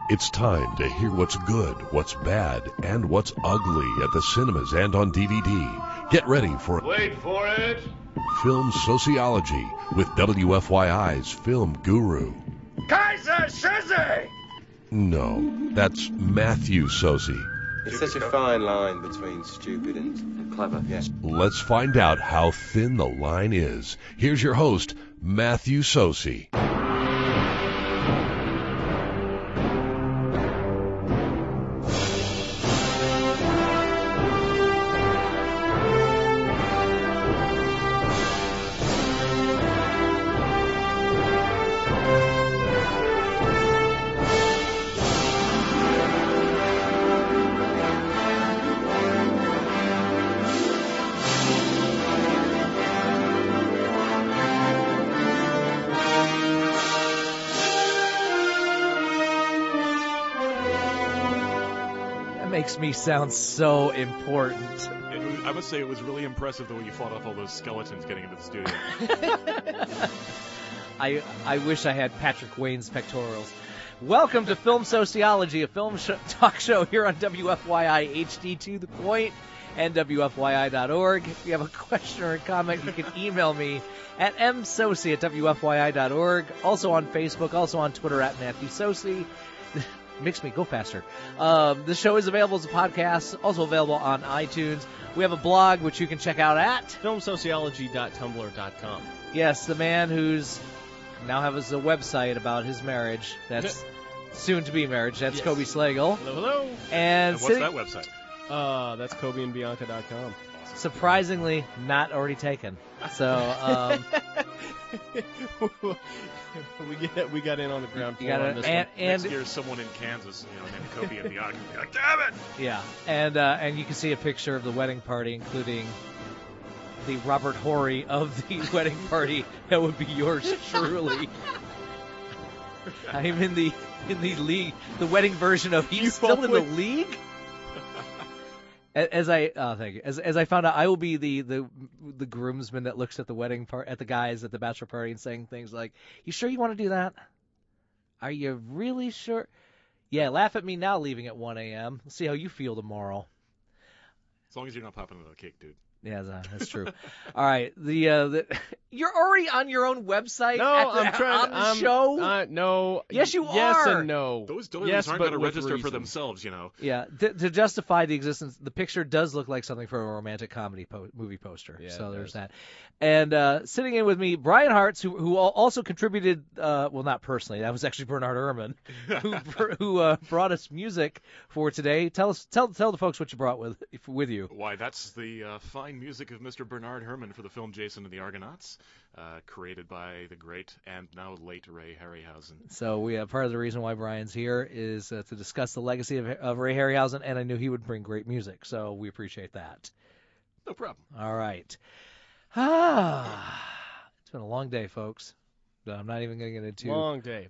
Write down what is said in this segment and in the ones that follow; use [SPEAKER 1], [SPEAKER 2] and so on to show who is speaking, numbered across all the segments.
[SPEAKER 1] It's time to hear what's good, what's bad, and what's ugly at the cinemas and on DVD. Get ready for...
[SPEAKER 2] Wait for it!
[SPEAKER 1] Film Sociology with WFYI's film guru.
[SPEAKER 2] Kaiser Soze!
[SPEAKER 1] No, that's Matthew Soze.
[SPEAKER 3] It's such a fine line between stupid and clever, yes.
[SPEAKER 1] Let's find out how thin the line is. Here's your host, Matthew Soze.
[SPEAKER 4] Makes me sound so important.
[SPEAKER 5] I must say it was really impressive the way you fought off all those skeletons getting into the studio.
[SPEAKER 4] I wish I had Patrick Wayne's pectorals. Welcome to Film Sociology, a film talk show here on WFYI HD to the point and WFYI.org. If you have a question or a comment, you can email me at msoci@WFYI.org. Also on Facebook, also on Twitter at Matthew Soce. Makes me go faster. The show is available as a podcast, also available on iTunes. We have a blog, which you can check out at
[SPEAKER 6] filmsociology.tumblr.com.
[SPEAKER 4] Yes, the man who's now has a website about his marriage. That's soon to be marriage. That's yes. Kobe Slagle.
[SPEAKER 6] Hello, hello.
[SPEAKER 5] And what's that website?
[SPEAKER 6] That's KobeandBianca.com.
[SPEAKER 4] Surprisingly, not already taken. So,
[SPEAKER 6] we got in on the ground floor on this
[SPEAKER 5] one. Next year, someone in Kansas, named Kobe and Bianca, will be like, damn it!
[SPEAKER 4] Yeah, and you can see a picture of the wedding party, including the Robert Horry of the wedding party. That would be yours truly. I'm in the league, the wedding version of he's still in the league. Thank you. As I found out, I will be the groomsman that looks at the wedding at the guys at the bachelor party and saying things like, "You sure you want to do that? Are you really sure? Yeah, laugh at me now, leaving at 1 a.m. We'll see how you feel tomorrow."
[SPEAKER 5] As long as you're not popping another cake, dude.
[SPEAKER 4] Yeah, that's true. All right, you're already on your own website.
[SPEAKER 6] No, I'm trying
[SPEAKER 4] on the show.
[SPEAKER 6] No.
[SPEAKER 4] Yes, you are.
[SPEAKER 6] Yes and no.
[SPEAKER 5] Those doilies aren't going to register for themselves,
[SPEAKER 4] Yeah, to justify the existence, the picture does look like something for a romantic comedy movie poster. Yeah, so there's that. And sitting in with me, Brian Hartz, who also contributed. Well, not personally. That was actually Bernard Herrmann, who brought us music for today. Tell the folks what you brought with you.
[SPEAKER 5] Why, that's the fine music of Mr. Bernard Herrmann for the film Jason and the Argonauts, created by the great and now late Ray Harryhausen.
[SPEAKER 4] So part of the reason why Brian's here is to discuss the legacy of Ray Harryhausen, and I knew he would bring great music, so we appreciate that.
[SPEAKER 5] No problem.
[SPEAKER 4] All right. It's been a long day, folks. I'm not even going to get into
[SPEAKER 6] long day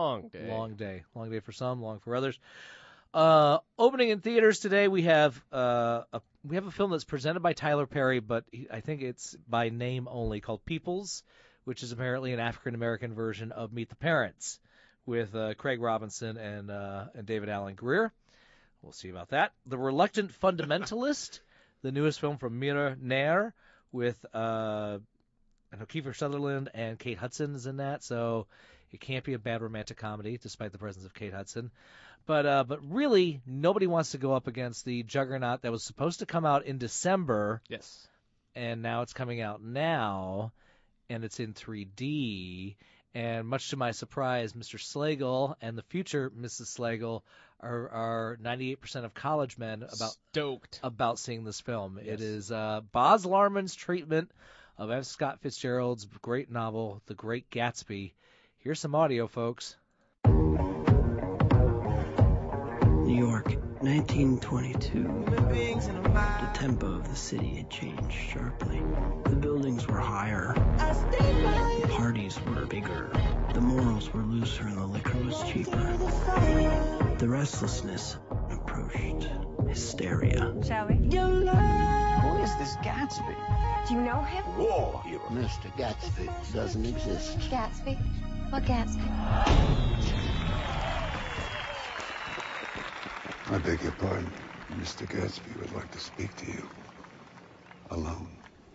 [SPEAKER 4] for some, long for others. Opening in theaters today, we have a film that's presented by Tyler Perry, but I think it's by name only, called Peoples, which is apparently an African-American version of Meet the Parents, with Craig Robinson and David Alan Grier. We'll see about that. The Reluctant Fundamentalist, the newest film from Mira Nair, with Kiefer Sutherland and Kate Hudson is in that, so it can't be a bad romantic comedy, despite the presence of Kate Hudson. But really, nobody wants to go up against the juggernaut that was supposed to come out in December.
[SPEAKER 6] Yes.
[SPEAKER 4] And now it's coming out now, and it's in 3D. And much to my surprise, Mr. Slagle and the future Mrs. Slagle are 98% of college men
[SPEAKER 6] stoked
[SPEAKER 4] about seeing this film.
[SPEAKER 6] Yes.
[SPEAKER 4] It is Baz Luhrmann's treatment of F. Scott Fitzgerald's great novel, The Great Gatsby. Here's some audio, folks.
[SPEAKER 7] New York, 1922. The tempo of the city had changed sharply. The buildings were higher. The parties were bigger. The morals were looser and the liquor was cheaper. The restlessness approached hysteria.
[SPEAKER 8] Shall we?
[SPEAKER 9] Who is this Gatsby?
[SPEAKER 8] Do you know him?
[SPEAKER 9] War hero.
[SPEAKER 7] Mr. Gatsby doesn't exist.
[SPEAKER 8] Gatsby? What Gatsby? I beg your pardon. Mr. Gatsby would like to speak to you. Alone.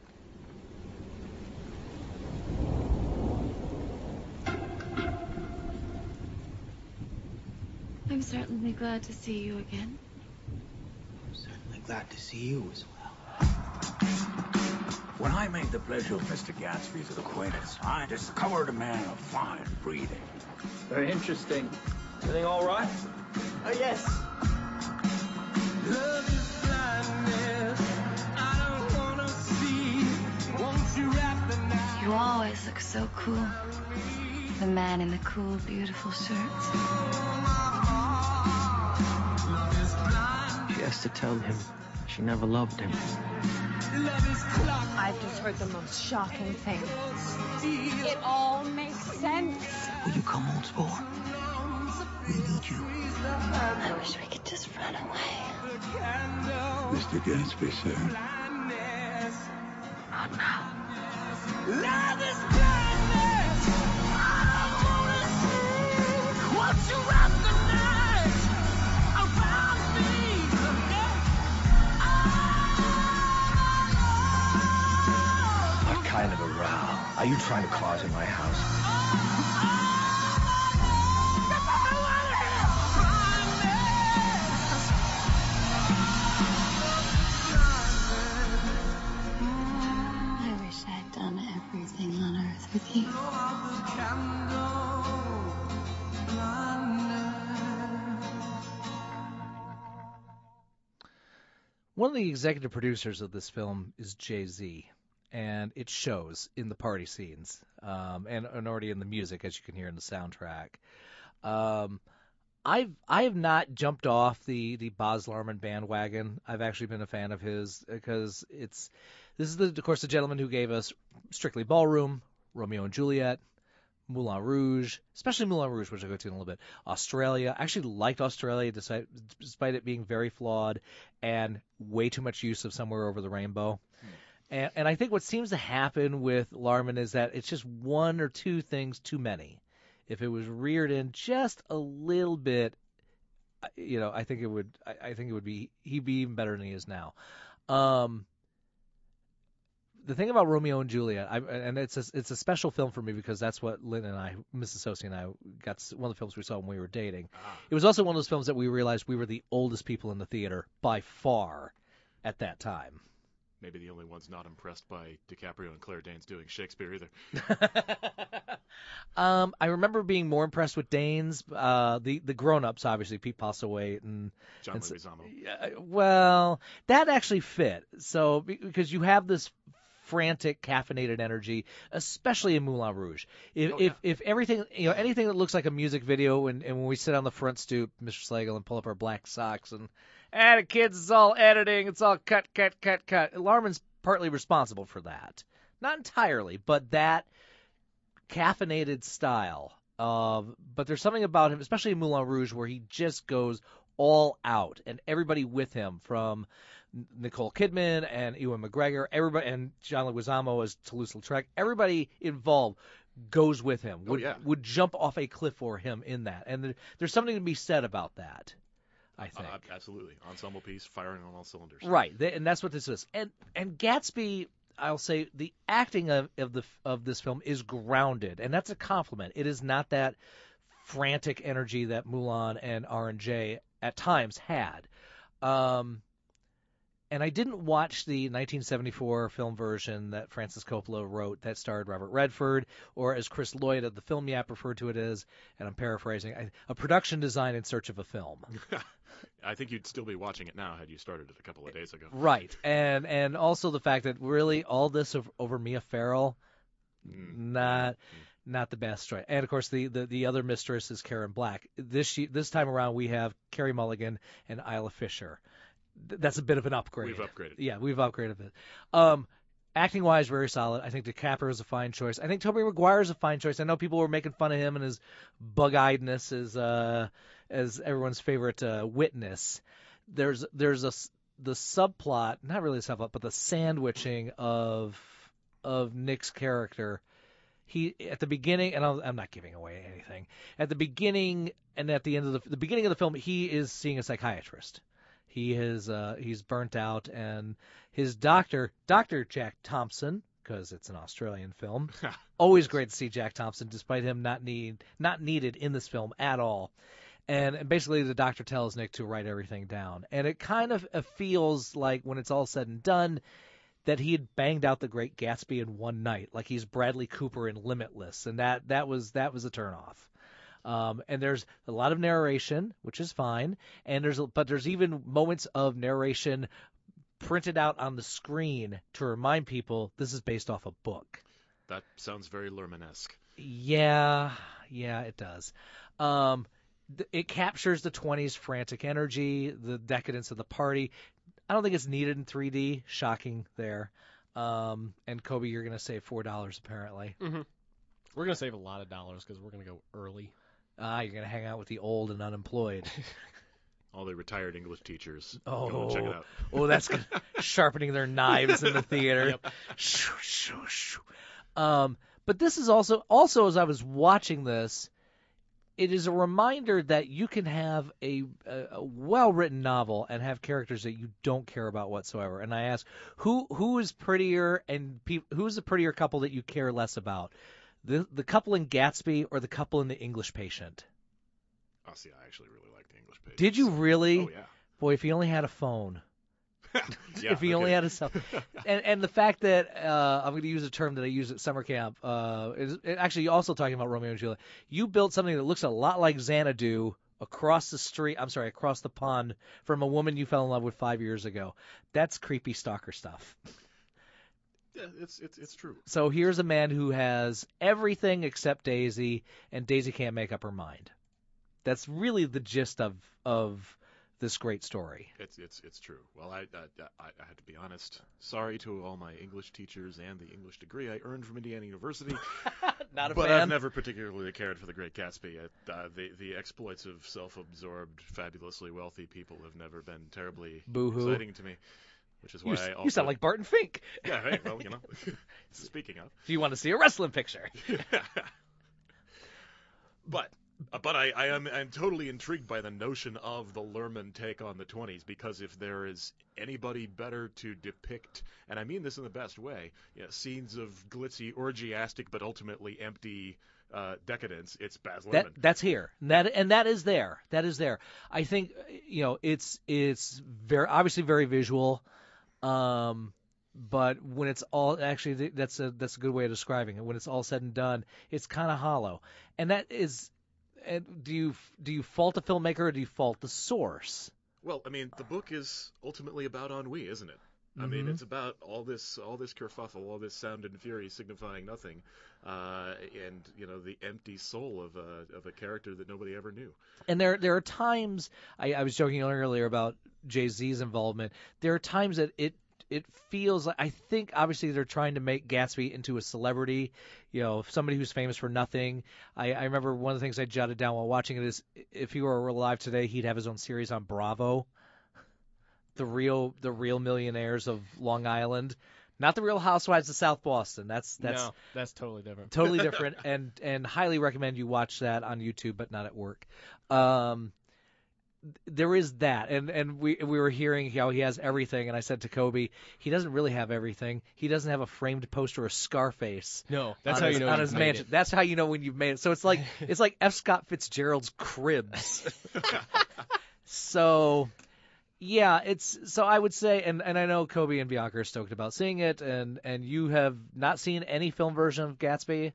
[SPEAKER 10] I'm certainly glad to see you again.
[SPEAKER 11] I'm certainly glad to see you as well.
[SPEAKER 12] When I made the pleasure of Mr. Gatsby's acquaintance, I discovered a man of fine breeding.
[SPEAKER 9] Very interesting. Everything all right?
[SPEAKER 11] Oh, yes.
[SPEAKER 13] Love is blindness. I don't wanna see. Won't you wrap the night?
[SPEAKER 10] You always look so cool. The man in the cool, beautiful shirts.
[SPEAKER 7] She has to tell him she never loved him.
[SPEAKER 14] I've just heard the most shocking thing. It all makes sense.
[SPEAKER 11] Will you come on, Spore? We need you.
[SPEAKER 10] I wish we could just run away.
[SPEAKER 8] Mr. Gatsby, sir.
[SPEAKER 11] Not now.
[SPEAKER 13] Love is blindness. I don't wanna see. Won't you wrap the night around me?
[SPEAKER 12] What kind of a row are you trying to cause in my house?
[SPEAKER 10] I wish I'd done everything on earth with you.
[SPEAKER 4] One of the executive producers of this film is Jay-Z, and it shows in the party scenes, and already in the music, as you can hear in the soundtrack. I have not jumped off the Baz Luhrmann bandwagon. I've actually been a fan of his because this is of course the gentleman who gave us Strictly Ballroom, Romeo and Juliet, Moulin Rouge, especially Moulin Rouge, which I'll go to in a little bit. Australia. I actually liked Australia despite it being very flawed and way too much use of Somewhere Over the Rainbow. And I think what seems to happen with Luhrmann is that it's just one or two things too many. If it was reared in just a little bit, I think it would be he'd be even better than he is now. The thing about Romeo and Juliet, and it's a special film for me because that's what Lynn and I, Mrs. Sosie and I, got one of the films we saw when we were dating. It was also one of those films that we realized we were the oldest people in the theater by far at that time.
[SPEAKER 5] Maybe the only ones not impressed by DiCaprio and Claire Danes doing Shakespeare either.
[SPEAKER 4] I remember being more impressed with Danes. The grown-ups, obviously, Pete Postlethwaite and
[SPEAKER 5] John Leguizamo.
[SPEAKER 4] Well, that actually fit. So because you have this frantic, caffeinated energy, especially in Moulin Rouge. If everything, anything that looks like a music video, and when we sit on the front stoop, Mr. Slagle, and pull up our black socks, and the kids, it's all editing, it's all cut. Luhrmann's partly responsible for that. Not entirely, but that caffeinated style. But there's something about him, especially in Moulin Rouge, where he just goes all out, and everybody with him, from Nicole Kidman and Ewan McGregor, everybody, and John Leguizamo as Toulouse-Lautrec, everybody involved goes with him, would jump off a cliff for him in that. And there's something to be said about that, I think.
[SPEAKER 5] Absolutely. Ensemble piece, firing on all cylinders.
[SPEAKER 4] Right, and that's what this is. And Gatsby, I'll say, the acting of this film is grounded, and that's a compliment. It is not that frantic energy that Moulin and R&J at times had. And I didn't watch the 1974 film version that Francis Coppola wrote that starred Robert Redford, or as Chris Lloyd of the Film Yap referred to it as, and I'm paraphrasing, a production design in search of a film.
[SPEAKER 5] I think you'd still be watching it now had you started it a couple of days ago.
[SPEAKER 4] Right, and also the fact that really all this over Mia Farrow, not the best choice. And of course the other mistress is Karen Black. This time around we have Carey Mulligan and Isla Fisher. That's a bit of an upgrade.
[SPEAKER 5] We've upgraded.
[SPEAKER 4] Yeah, we've upgraded a bit. Acting-wise, very solid. I think DiCaprio is a fine choice. I think Tobey Maguire is a fine choice. I know people were making fun of him and his bug-eyedness as everyone's favorite witness. There's the subplot, not really a subplot, but the sandwiching of Nick's character. he at the beginning, and I'm not giving away anything. At the beginning and at the end of the beginning of the film, he is seeing a psychiatrist. He's burnt out, and his doctor, Dr. Jack Thompson, because it's an Australian film. Always great to see Jack Thompson, despite him not needed in this film at all. And basically, the doctor tells Nick to write everything down, and it kind of feels like when it's all said and done, that he had banged out The Great Gatsby in one night, like he's Bradley Cooper in Limitless, and that was a turnoff. And there's a lot of narration, which is fine, and there's even moments of narration printed out on the screen to remind people this is based off a book.
[SPEAKER 5] That sounds very Lerman-esque.
[SPEAKER 4] Yeah, it does. It captures the 20s frantic energy, the decadence of the party. I don't think it's needed in 3D. Shocking there. And Kobe, you're going to save $4 apparently.
[SPEAKER 6] Mm-hmm. We're going to save a lot of dollars because we're going to go early.
[SPEAKER 4] You're going to hang out with the old and unemployed.
[SPEAKER 5] All the retired English teachers.
[SPEAKER 4] Oh,
[SPEAKER 5] go and check it out.
[SPEAKER 4] Oh, that's good. Sharpening their knives in the theater.
[SPEAKER 6] Yep.
[SPEAKER 4] But this is also as I was watching this, it is a reminder that you can have a well-written novel and have characters that you don't care about whatsoever. And I ask, who is prettier and who's the prettier couple that you care less about? The couple in Gatsby or the couple in The English Patient?
[SPEAKER 5] Oh, see, I actually really like The English Patient.
[SPEAKER 4] Did you really?
[SPEAKER 5] Oh, yeah.
[SPEAKER 4] Boy, if he only had a phone.
[SPEAKER 5] Yeah,
[SPEAKER 4] if he only had a cell. And the fact that I'm going to use a term that I used at summer camp is actually also talking about Romeo and Juliet. You built something that looks a lot like Xanadu across the pond from a woman you fell in love with 5 years ago. That's creepy stalker stuff.
[SPEAKER 5] Yeah, it's true.
[SPEAKER 4] So here's a man who has everything except Daisy, and Daisy can't make up her mind. That's really the gist of this great story.
[SPEAKER 5] It's true. Well, I had to be honest. Sorry to all my English teachers and the English degree I earned from Indiana University.
[SPEAKER 4] Not a
[SPEAKER 5] but
[SPEAKER 4] fan.
[SPEAKER 5] I've never particularly cared for The Great Gatsby. The exploits of self-absorbed, fabulously wealthy people have never been terribly exciting to me. Which is why I also...
[SPEAKER 4] You sound like Barton Fink.
[SPEAKER 5] Yeah, hey, well, speaking of.
[SPEAKER 4] If you want to see a wrestling picture.
[SPEAKER 5] But I'm totally intrigued by the notion of the Lerman take on the 20s, because if there is anybody better to depict, and I mean this in the best way, scenes of glitzy, orgiastic, but ultimately empty decadence, it's Baz Luhrmann.
[SPEAKER 4] That's here. That is there. That is there. I think it's very obviously very visual. But when it's all actually that's a good way of describing it. When it's all said and done, it's kind of hollow. And that is, do you fault the filmmaker or do you fault the source?
[SPEAKER 5] Well, I mean, the book is ultimately about ennui, isn't it? I mean, it's about all this kerfuffle, all this sound and fury signifying nothing, and the empty soul of a character that nobody ever knew.
[SPEAKER 4] And there are times I was joking earlier about Jay-Z's involvement. There are times that it feels like, I think obviously they're trying to make Gatsby into a celebrity, somebody who's famous for nothing. I remember one of the things I jotted down while watching it is, if he were alive today, he'd have his own series on Bravo. The real millionaires of Long Island, not the Real Housewives of South Boston. That's
[SPEAKER 6] totally different.
[SPEAKER 4] Totally different, and highly recommend you watch that on YouTube, but not at work. There is that, and we were hearing how he has everything, and I said to Kobe, he doesn't really have everything. He doesn't have a framed poster of Scarface.
[SPEAKER 6] No, that's how you know
[SPEAKER 4] on
[SPEAKER 6] you've
[SPEAKER 4] his
[SPEAKER 6] made
[SPEAKER 4] mansion.
[SPEAKER 6] it.
[SPEAKER 4] That's how you know when you've made it. So it's like F. Scott Fitzgerald's Cribs. So. Yeah, so I would say, and I know Kobe and Bianca are stoked about seeing it, and you have not seen any film version of Gatsby?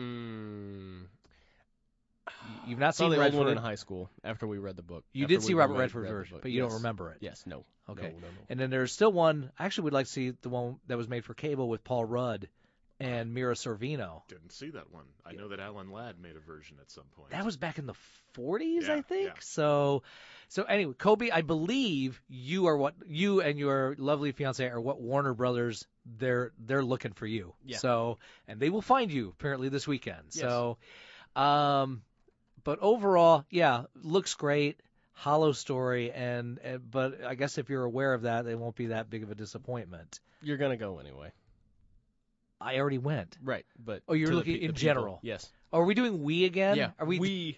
[SPEAKER 4] You've not seen
[SPEAKER 6] the
[SPEAKER 4] Redford?
[SPEAKER 6] old one in high school after we read the book.
[SPEAKER 4] You did see Robert Redford's version, but you don't remember it.
[SPEAKER 6] Yes, no.
[SPEAKER 4] Okay.
[SPEAKER 6] No.
[SPEAKER 4] And then there's still one, I actually would like to see the one that was made for cable with Paul Rudd and Mira Sorvino.
[SPEAKER 5] Didn't see that one. I know that Alan Ladd made a version at some point.
[SPEAKER 4] That was back in the 40s, I think.
[SPEAKER 5] Yeah.
[SPEAKER 4] So anyway, Kobe, I believe you and your lovely fiance are what Warner Brothers they're looking for you.
[SPEAKER 6] Yeah.
[SPEAKER 4] So, and they will find you apparently this weekend.
[SPEAKER 6] Yes.
[SPEAKER 4] So, but overall, yeah, looks great. Hollow story, but I guess if you're aware of that, it won't be that big of a disappointment.
[SPEAKER 6] You're gonna go anyway.
[SPEAKER 4] I already went.
[SPEAKER 6] Right, but
[SPEAKER 4] Oh, you're
[SPEAKER 6] to the
[SPEAKER 4] looking
[SPEAKER 6] pe-
[SPEAKER 4] in
[SPEAKER 6] the people.
[SPEAKER 4] general.
[SPEAKER 6] Yes.
[SPEAKER 4] Are we doing we again?
[SPEAKER 6] Yeah.
[SPEAKER 4] Are we?
[SPEAKER 6] We.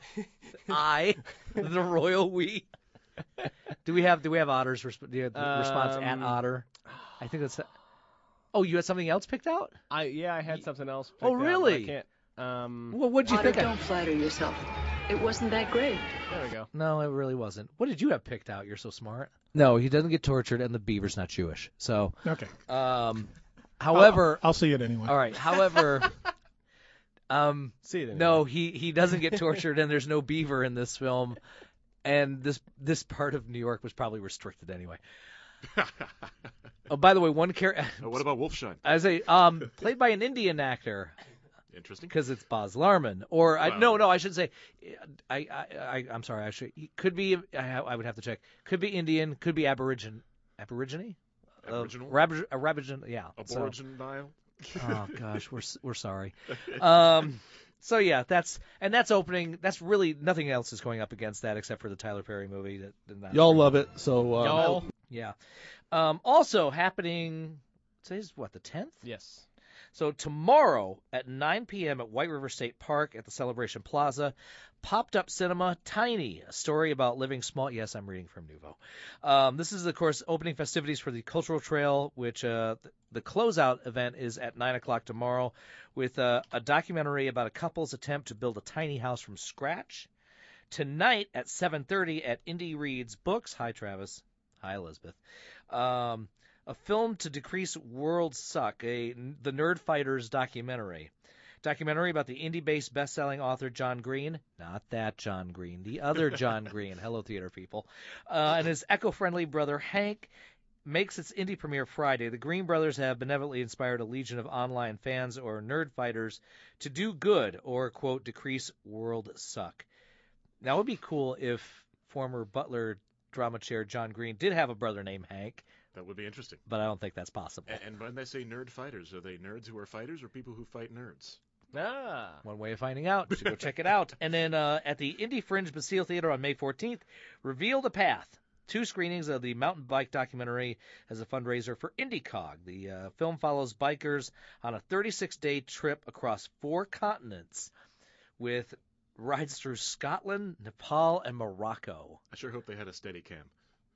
[SPEAKER 4] The royal we. Do we have Otter's response at Otter? I think that's. Oh, you had something else picked out?
[SPEAKER 6] I had something else.
[SPEAKER 4] Oh,
[SPEAKER 6] picked out,
[SPEAKER 4] really?
[SPEAKER 6] but I can't.
[SPEAKER 4] Well, what'd you
[SPEAKER 15] Otter,
[SPEAKER 4] think?
[SPEAKER 15] don't flatter yourself. It wasn't that great.
[SPEAKER 6] There we go.
[SPEAKER 4] No, it really wasn't. What did you have picked out? You're so smart. No, he doesn't get tortured, and the beaver's not Jewish. So.
[SPEAKER 16] Okay.
[SPEAKER 4] However,
[SPEAKER 16] I'll see it anyway.
[SPEAKER 4] All right. However,
[SPEAKER 6] see it anyway.
[SPEAKER 4] No, he doesn't get tortured, and there's no beaver in this film, and this part of New York was probably restricted anyway. Oh, by the way, one character.
[SPEAKER 5] What about Wolfsheim?
[SPEAKER 4] I say, played by an Indian actor.
[SPEAKER 5] Interesting.
[SPEAKER 4] Because it's Baz Luhrmann, or
[SPEAKER 5] Well,
[SPEAKER 4] no, I should say, I'm sorry. Actually, he could be. I would have to check. Could be Indian. Could be Aborigine. Aboriginal. Yeah.
[SPEAKER 5] Aboriginal.
[SPEAKER 4] Oh gosh, we're sorry. So yeah, that's opening. That's really nothing else is going up against that except for the Tyler Perry movie.
[SPEAKER 16] Y'all love it, so
[SPEAKER 6] y'all.
[SPEAKER 4] Yeah. Also happening. Today's what, the 10th?
[SPEAKER 6] Yes.
[SPEAKER 4] So tomorrow at 9 p.m. at White River State Park at the Celebration Plaza, Popped Up Cinema, Tiny, a story about living small. Yes, I'm reading from Nuvo. This is, of course, opening festivities for the Cultural Trail, which the closeout event is at 9 o'clock tomorrow with a documentary about a couple's attempt to build a tiny house from scratch. Tonight at 7:30 at Indy Reads Books. Hi, Travis. Hi, Elizabeth. A film to decrease world suck, the Nerd Fighters documentary. Documentary about the indie-based best-selling author John Green, not that John Green, the other John Green, hello theater people, and his eco-friendly brother Hank makes its indie premiere Friday. The Green brothers have benevolently inspired a legion of online fans or nerd fighters to do good or, quote, decrease world suck. Now, it would be cool if former Butler drama chair John Green did have a brother named Hank.
[SPEAKER 5] That would be interesting.
[SPEAKER 4] But I don't think that's possible.
[SPEAKER 5] And when they say nerd fighters, are they nerds who are fighters or people who fight nerds?
[SPEAKER 4] One way of finding out. You should go check it out. And then at the Indy Fringe Bastille Theater on May 14th, Reveal the Path. 2 screenings of the mountain bike documentary as a fundraiser for IndyCog. The film follows bikers on a 36-day trip across 4 continents with rides through Scotland, Nepal, and Morocco.
[SPEAKER 5] I sure hope they had a Steadicam.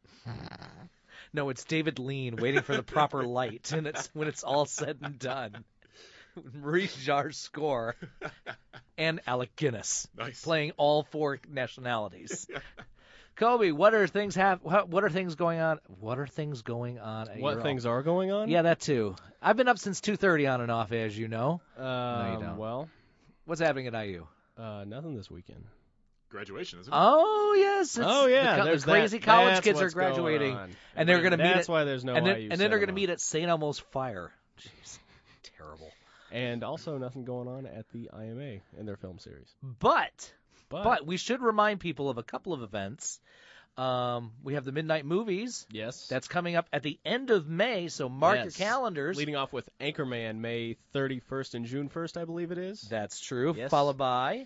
[SPEAKER 4] No, it's David Lean waiting for the proper light, and it's when it's all said and done. Maurice Jarre's score, and Alec Guinness playing all 4 nationalities. Kobe, what are things going on? What are things going on?
[SPEAKER 6] What things are going on?
[SPEAKER 4] Yeah, that too. I've been up since 2:30 on and off, as you know.
[SPEAKER 6] No, you don't. Well,
[SPEAKER 4] what's happening at IU?
[SPEAKER 6] Nothing this weekend.
[SPEAKER 5] Graduation, isn't it?
[SPEAKER 4] Oh yes. The crazy college kids are graduating, and they're going to meet.
[SPEAKER 6] That's why there's no IU.
[SPEAKER 4] And then they're going to meet at St. Elmo's Fire. Jeez, terrible.
[SPEAKER 6] And also nothing going on at the IMA in their film series.
[SPEAKER 4] But we should remind people of a couple of events. We have the Midnight Movies.
[SPEAKER 6] Yes.
[SPEAKER 4] That's coming up at the end of May, so mark your calendars.
[SPEAKER 6] Leading off with Anchorman, May 31st and June 1st, I believe it is.
[SPEAKER 4] That's true.
[SPEAKER 6] Yes.
[SPEAKER 4] Followed by,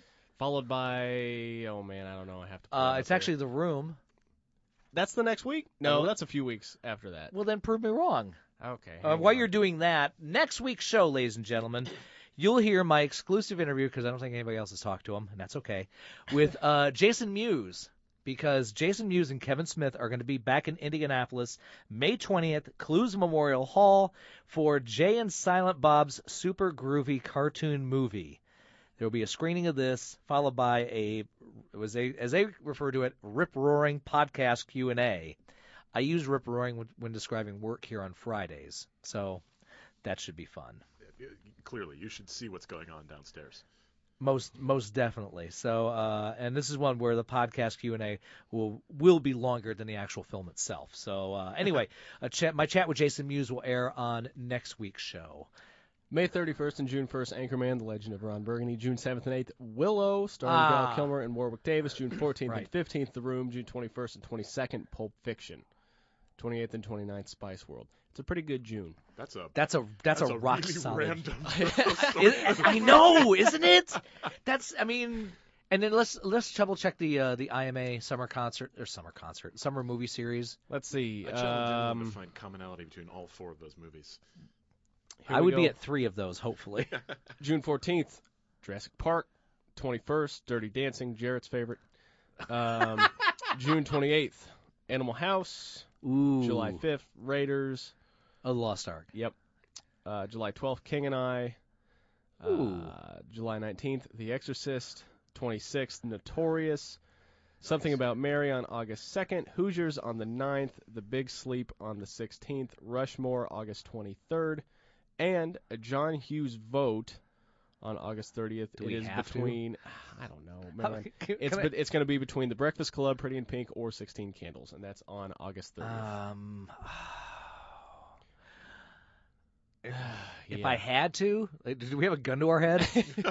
[SPEAKER 6] oh man, I don't know. I have to.
[SPEAKER 4] It's actually The Room.
[SPEAKER 6] That's the next week? No, that's a few weeks after that.
[SPEAKER 4] Well, then prove me wrong.
[SPEAKER 6] Okay.
[SPEAKER 4] While you're doing that, next week's show, ladies and gentlemen, you'll hear my exclusive interview, because I don't think anybody else has talked to him, and that's okay, with Jason Mewes, because Jason Mewes and Kevin Smith are going to be back in Indianapolis May 20th, Clues Memorial Hall, for Jay and Silent Bob's Super Groovy Cartoon Movie. There will be a screening of this, followed by as they refer to it, rip-roaring podcast Q&A. I use rip-roaring when describing work here on Fridays, so that should be fun.
[SPEAKER 5] Clearly, you should see what's going on downstairs.
[SPEAKER 4] Most definitely. So, and this is one where the podcast Q&A will be longer than the actual film itself. So, anyway, my chat with Jason Mewes will air on next week's show.
[SPEAKER 6] May 31st and June 1st, Anchorman, The Legend of Ron Burgundy. June 7th and 8th, Willow, starring Val Kilmer and Warwick Davis. June 14th and 15th, The Room. June 21st and 22nd, Pulp Fiction. 28th and 29th, Spice World. It's a pretty good June.
[SPEAKER 5] That's a
[SPEAKER 4] rock
[SPEAKER 5] really
[SPEAKER 4] solid.
[SPEAKER 5] Random
[SPEAKER 4] I know, isn't it? And then let's double check the IMA summer movie series.
[SPEAKER 6] Let's see.
[SPEAKER 5] I challenge anyone to find commonality between all 4 of those movies.
[SPEAKER 4] I would be at 3 of those, hopefully.
[SPEAKER 6] June 14th, Jurassic Park. 21st, Dirty Dancing, Jarrett's favorite. June 28th, Animal House.
[SPEAKER 4] Ooh.
[SPEAKER 6] July 5th, Raiders.
[SPEAKER 4] Oh, The Lost Ark.
[SPEAKER 6] Yep. July 12th, King and I. July 19th, The Exorcist. 26th, Notorious. Something About Mary on August 2nd. Hoosiers on the 9th. The Big Sleep on the 16th. Rushmore August 23rd. And a John Hughes vote on August 30th.
[SPEAKER 4] Do we have
[SPEAKER 6] between, I don't know, man. It's going to be between The Breakfast Club, Pretty in Pink, or 16 Candles, and that's on August 30th.
[SPEAKER 4] If I had to, do we have a gun to our head?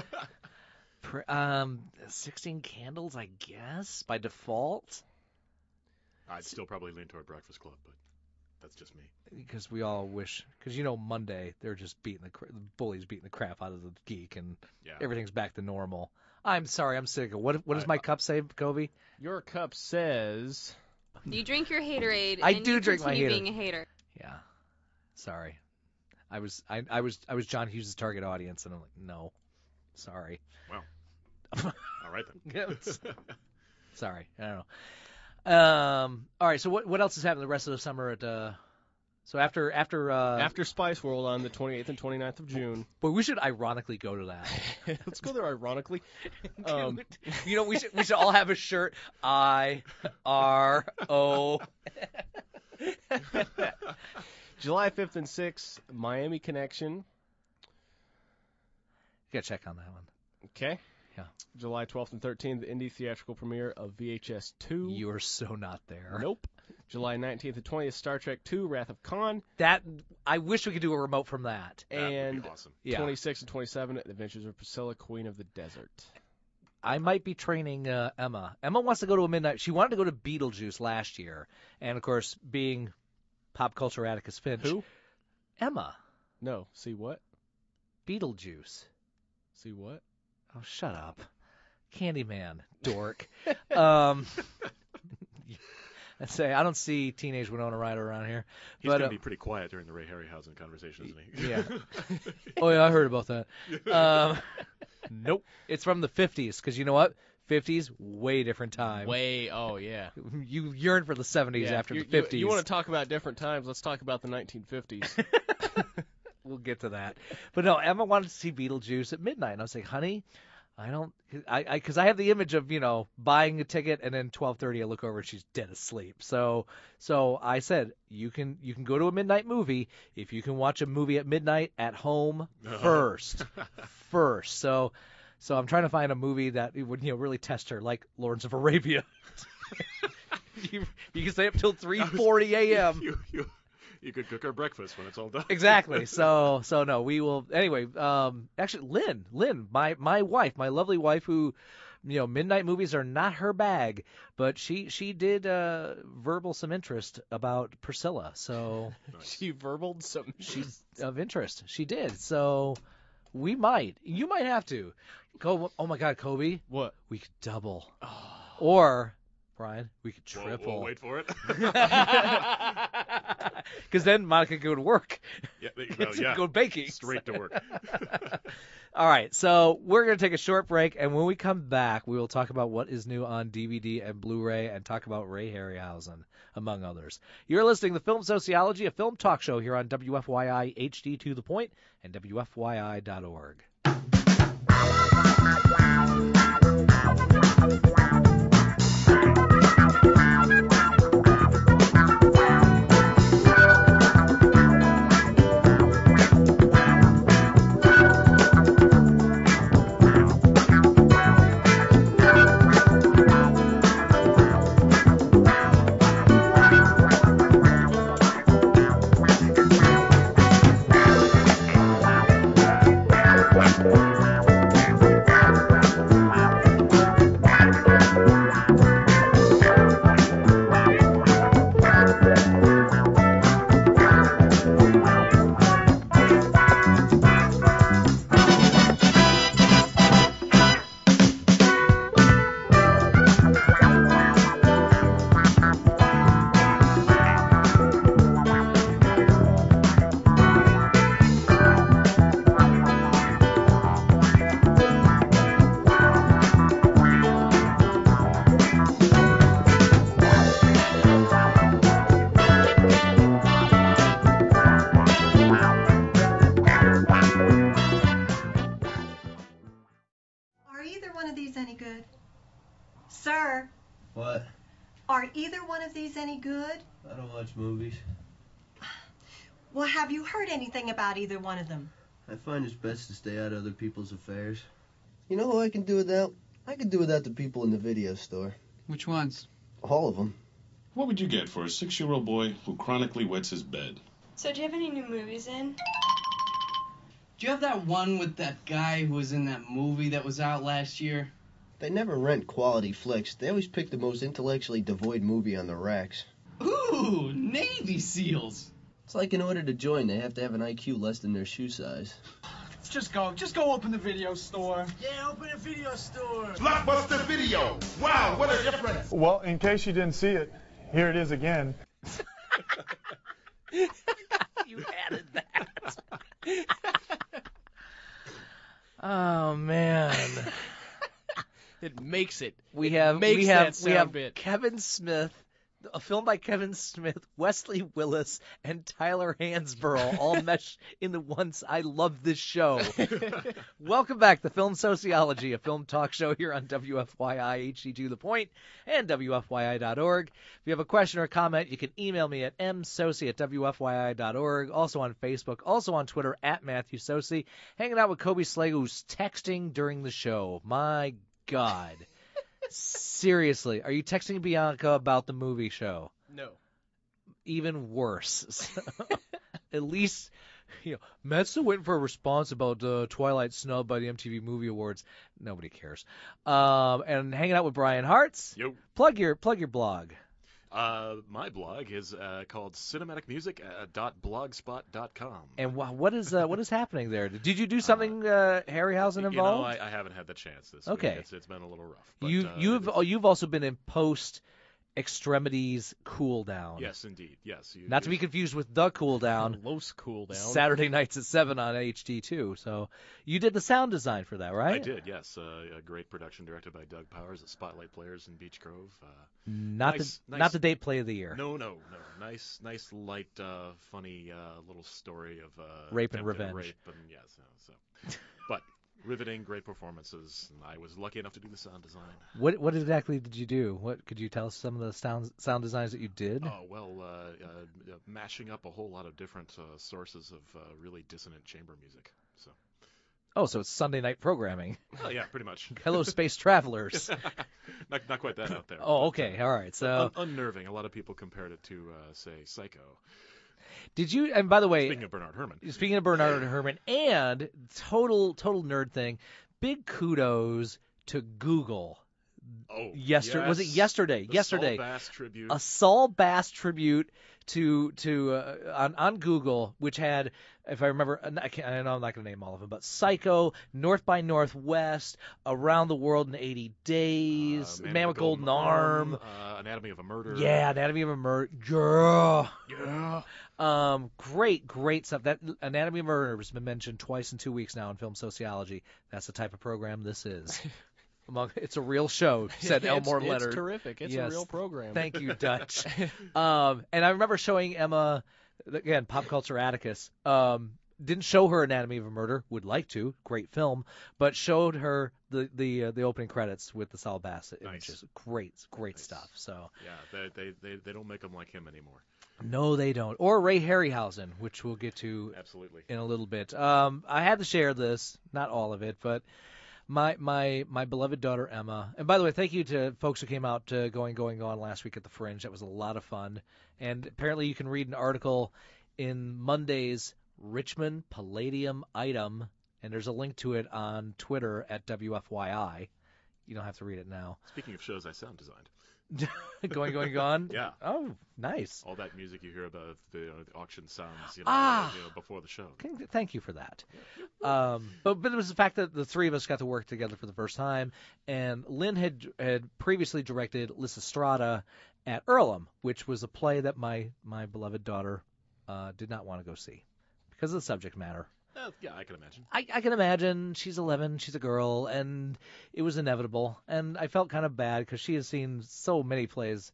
[SPEAKER 4] 16 Candles, I guess, by default.
[SPEAKER 5] I'd still probably lean toward Breakfast Club, but that's just me.
[SPEAKER 4] Because we all wish, because Monday they're just the bullies beating the crap out of the geek, and everything's back to normal. I'm sorry, I'm sick. What does my cup say, Kobe?
[SPEAKER 6] Your cup says.
[SPEAKER 16] You drink your haterade.
[SPEAKER 4] I
[SPEAKER 16] and
[SPEAKER 4] do
[SPEAKER 16] you
[SPEAKER 4] drink my
[SPEAKER 16] continue
[SPEAKER 4] hater.
[SPEAKER 16] being a hater.
[SPEAKER 4] Yeah, sorry. I was John Hughes' target audience, and I'm like, no, sorry.
[SPEAKER 5] Well, all right then.
[SPEAKER 4] Sorry, I don't know. All right. So what else is happening the rest of the summer at? So after
[SPEAKER 6] Spice World on the 28th and 29th of June.
[SPEAKER 4] But we should ironically go to that.
[SPEAKER 6] Let's go there ironically.
[SPEAKER 4] We should all have a shirt. IRO.
[SPEAKER 6] July 5th and 6th, Miami Connection.
[SPEAKER 4] You gotta check on that one.
[SPEAKER 6] Okay.
[SPEAKER 4] Yeah.
[SPEAKER 6] July 12th and 13th, the indie theatrical premiere of VHS 2.
[SPEAKER 4] You are so not there.
[SPEAKER 6] Nope. July 19th and 20th, Star Trek 2, Wrath of Khan.
[SPEAKER 4] That I wish we could do a remote from that.
[SPEAKER 5] That would be awesome.
[SPEAKER 6] 26 and 27, The Adventures of Priscilla, Queen of the Desert.
[SPEAKER 4] I might be training Emma. Emma wants to go to a midnight. She wanted to go to Beetlejuice last year, and of course, being pop culture Atticus Finch.
[SPEAKER 6] Who?
[SPEAKER 4] Emma.
[SPEAKER 6] No. See what?
[SPEAKER 4] Beetlejuice.
[SPEAKER 6] See what?
[SPEAKER 4] Oh, shut up. Candyman, dork. I say I don't see teenage Winona Ryder around here.
[SPEAKER 5] He's going to be pretty quiet during the Ray Harryhausen conversation, isn't he?
[SPEAKER 4] Yeah. Oh yeah, I heard about that. Nope. It's from the 50s, because you know what? 50s, way different time.
[SPEAKER 6] Oh yeah.
[SPEAKER 4] You yearn for the 70s after the 50s.
[SPEAKER 6] You want to talk about different times? Let's talk about the 1950s.
[SPEAKER 4] We'll get to that. But no, Emma wanted to see Beetlejuice at midnight, and I was like, honey, because I have the image of, buying a ticket and then 12:30 I look over and she's dead asleep. So I said, you can go to a midnight movie if you can watch a movie at midnight at home first. So I'm trying to find a movie that would really test her, like Lawrence of Arabia. you can stay up till 3:40 a.m.
[SPEAKER 5] You could cook her breakfast when it's all done.
[SPEAKER 4] Exactly. So no, we will. Anyway, actually, Lynn, my wife, my lovely wife, who, midnight movies are not her bag, but she did verbal some interest about Priscilla. So
[SPEAKER 6] nice. She verbaled some.
[SPEAKER 4] She's of interest. She did. So you might have to go. Oh my God, Kobe.
[SPEAKER 6] What?
[SPEAKER 4] We could double. Or Brian, we could triple.
[SPEAKER 5] We'll wait for it.
[SPEAKER 4] Because then Monica could go to work.
[SPEAKER 5] Yeah,
[SPEAKER 4] go baking.
[SPEAKER 5] Straight to work.
[SPEAKER 4] All right, so we're going to take a short break, and when we come back, we will talk about what is new on DVD and Blu-ray and talk about Ray Harryhausen, among others. You're listening to Film Sociology, a film talk show here on WFYI HD to the Point and WFYI.org.
[SPEAKER 17] either one of these any good? Sir?
[SPEAKER 18] What?
[SPEAKER 17] Are either one of these any good?
[SPEAKER 18] I don't watch movies.
[SPEAKER 17] Well, have you heard anything about either one of them?
[SPEAKER 18] I find it's best to stay out of other people's affairs. You know who I can do without? I can do without the people in the video store.
[SPEAKER 19] Which ones?
[SPEAKER 18] All of them.
[SPEAKER 20] What would you get for a 6-year-old boy who chronically wets his bed?
[SPEAKER 21] So do you have any new movies in?
[SPEAKER 19] Do you have that one with that guy who was in that movie that was out last year?
[SPEAKER 18] They never rent quality flicks. They always pick the most intellectually devoid movie on the racks.
[SPEAKER 19] Ooh, Navy SEALs.
[SPEAKER 18] It's like in order to join, they have to have an IQ less than their shoe size.
[SPEAKER 19] Just go open the video store.
[SPEAKER 18] Yeah, open a video store.
[SPEAKER 2] Blockbuster Video. Wow, what a difference.
[SPEAKER 22] Well, in case you didn't see it, here it is again.
[SPEAKER 4] You added that. Oh man.
[SPEAKER 6] It makes it.
[SPEAKER 4] We have
[SPEAKER 6] bit.
[SPEAKER 4] Kevin Smith, a film by Kevin Smith, Wesley Willis, and Tyler Hansborough all mesh into one. I love this show. Welcome back to Film Sociology, a film talk show here on WFYI HD2 The Point and WFYI.org. If you have a question or a comment, you can email me at msoci@WFYI.org. Also on Facebook, also on Twitter at Matthew Soci. Hanging out with Kobe Slay, who's texting during the show. My God. Seriously, are you texting Bianca about the movie show?
[SPEAKER 6] No.
[SPEAKER 4] Even worse. At least, Matt's still waiting for a response about Twilight snub by the MTV Movie Awards. Nobody cares. And hanging out with Brian Hartz.
[SPEAKER 5] Yo.
[SPEAKER 4] Plug your blog.
[SPEAKER 5] My blog is called cinematicmusic.blogspot.com.
[SPEAKER 4] And what is happening there? Did you do something Harryhausen involved?
[SPEAKER 5] I haven't had the chance this
[SPEAKER 4] okay.
[SPEAKER 5] week. It's been a little rough. But,
[SPEAKER 4] you've also been in post extremities cool down.
[SPEAKER 5] Yes, indeed. Yes.
[SPEAKER 4] Not to be confused with the cool down.
[SPEAKER 6] Los cool down.
[SPEAKER 4] Saturday nights at 7 on HD2. So you did the sound design for that, right?
[SPEAKER 5] I did. Yes. A great production directed by Doug Powers at Spotlight Players in Beech Grove.
[SPEAKER 4] Not the date play of the year.
[SPEAKER 5] No. Nice, light, funny little story of
[SPEAKER 4] rape and revenge.
[SPEAKER 5] Rape and but riveting, great performances, and I was lucky enough to do the sound design.
[SPEAKER 4] What exactly did you do? What could you tell us some of the sound designs that you did?
[SPEAKER 5] Oh well, mashing up a whole lot of different sources of really dissonant chamber music.
[SPEAKER 4] So it's Sunday night programming.
[SPEAKER 5] Oh yeah, pretty much.
[SPEAKER 4] Hello, Space Travelers.
[SPEAKER 5] not quite that out there.
[SPEAKER 4] Oh, okay, all right. So
[SPEAKER 5] unnerving. A lot of people compared it to, say, Psycho.
[SPEAKER 4] Did you? And by the way,
[SPEAKER 5] speaking of Bernard
[SPEAKER 4] Herrmann, and total nerd thing. Big kudos to Google.
[SPEAKER 5] Oh,
[SPEAKER 4] yesterday
[SPEAKER 5] yes.
[SPEAKER 4] Was it yesterday?
[SPEAKER 5] Saul Bass tribute.
[SPEAKER 4] A Saul Bass tribute to on Google, which had, if I remember, I know I'm not going to name all of them, but Psycho, North by Northwest, Around the World in 80 Days, Man with Golden Arm,
[SPEAKER 5] Anatomy of a Murder.
[SPEAKER 4] Yeah, Anatomy of a Murder. Yeah. Great stuff. That Anatomy of a Murder has been mentioned twice in 2 weeks now in Film Sociology. That's the type of program this is. It's a real show, said Elmore Leonard.
[SPEAKER 6] It's terrific. It's a real program.
[SPEAKER 4] Thank you, Dutch. And I remember showing Emma, again, Pop Culture Atticus, didn't show her Anatomy of a Murder, would like to, great film, but showed her the opening credits with the Saul Bass images. Great nice stuff. So
[SPEAKER 5] yeah, they don't make them like him anymore.
[SPEAKER 4] No, they don't. Or Ray Harryhausen, which we'll get to
[SPEAKER 5] absolutely in
[SPEAKER 4] a little bit. I had to share this, not all of it, but my beloved daughter Emma. And by the way, thank you to folks who came out to Going On last week at the Fringe. That was a lot of fun. And apparently you can read an article in Monday's Richmond Palladium item, and there's a link to it on Twitter at WFYI. You don't have to read it now.
[SPEAKER 5] Speaking of shows I sound designed.
[SPEAKER 4] Going on?
[SPEAKER 5] Yeah.
[SPEAKER 4] Oh, nice.
[SPEAKER 5] All that music you hear about the auction sounds, before the show.
[SPEAKER 4] Thank you for that. But it was the fact that the three of us got to work together for the first time, and Lynn had previously directed Lysistrata at Earlham, which was a play that my beloved daughter did not want to go see because of the subject matter.
[SPEAKER 5] Yeah, I can imagine.
[SPEAKER 4] I can imagine. She's 11. She's a girl, and it was inevitable. And I felt kind of bad because she has seen so many plays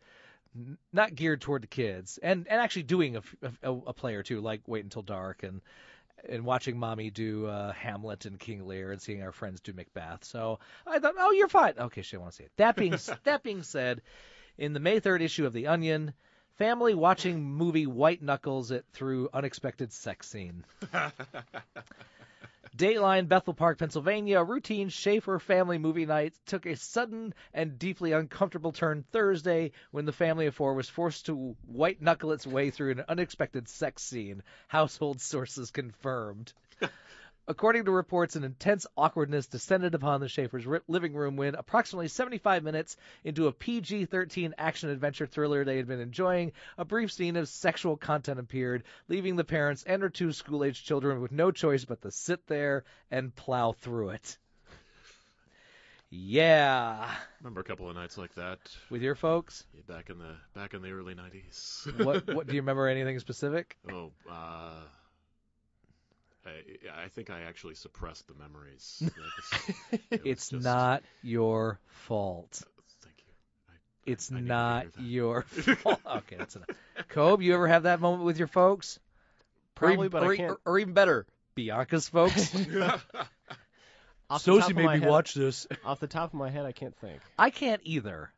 [SPEAKER 4] not geared toward the kids, and actually doing a play or two, like Wait Until Dark. And and watching Mommy do Hamlet and King Lear and seeing our friends do Macbeth. So I thought, oh, you're fine. Okay, she didn't want to see it. That being said, in the May 3rd issue of The Onion, family watching movie White Knuckles it through unexpected sex scene. Dateline, Bethel Park, Pennsylvania. Routine Schaefer family movie night took a sudden and deeply uncomfortable turn Thursday when the family of four was forced to white knuckle its way through an unexpected sex scene. Household sources confirmed. According to reports, an intense awkwardness descended upon the Schaefer's living room when, approximately 75 minutes into a PG-13 action-adventure thriller they had been enjoying, a brief scene of sexual content appeared, leaving the parents and their 2 school-aged children with no choice but to sit there and plow through it. Yeah.
[SPEAKER 5] Remember a couple of nights like that
[SPEAKER 4] with your folks?
[SPEAKER 5] Yeah, back in the early 90s.
[SPEAKER 4] What do you remember? Anything specific?
[SPEAKER 5] Oh, I think I actually suppressed the memories.
[SPEAKER 4] It's just not your fault.
[SPEAKER 5] Thank you.
[SPEAKER 4] It's not your fault. Okay, that's enough. Cobe, you ever have that moment with your folks?
[SPEAKER 6] Probably, but I can't.
[SPEAKER 4] Or even better, Bianca's folks.
[SPEAKER 6] Sosie
[SPEAKER 4] made me watch this.
[SPEAKER 6] Off the top of my head, I can't think.
[SPEAKER 4] I can't either.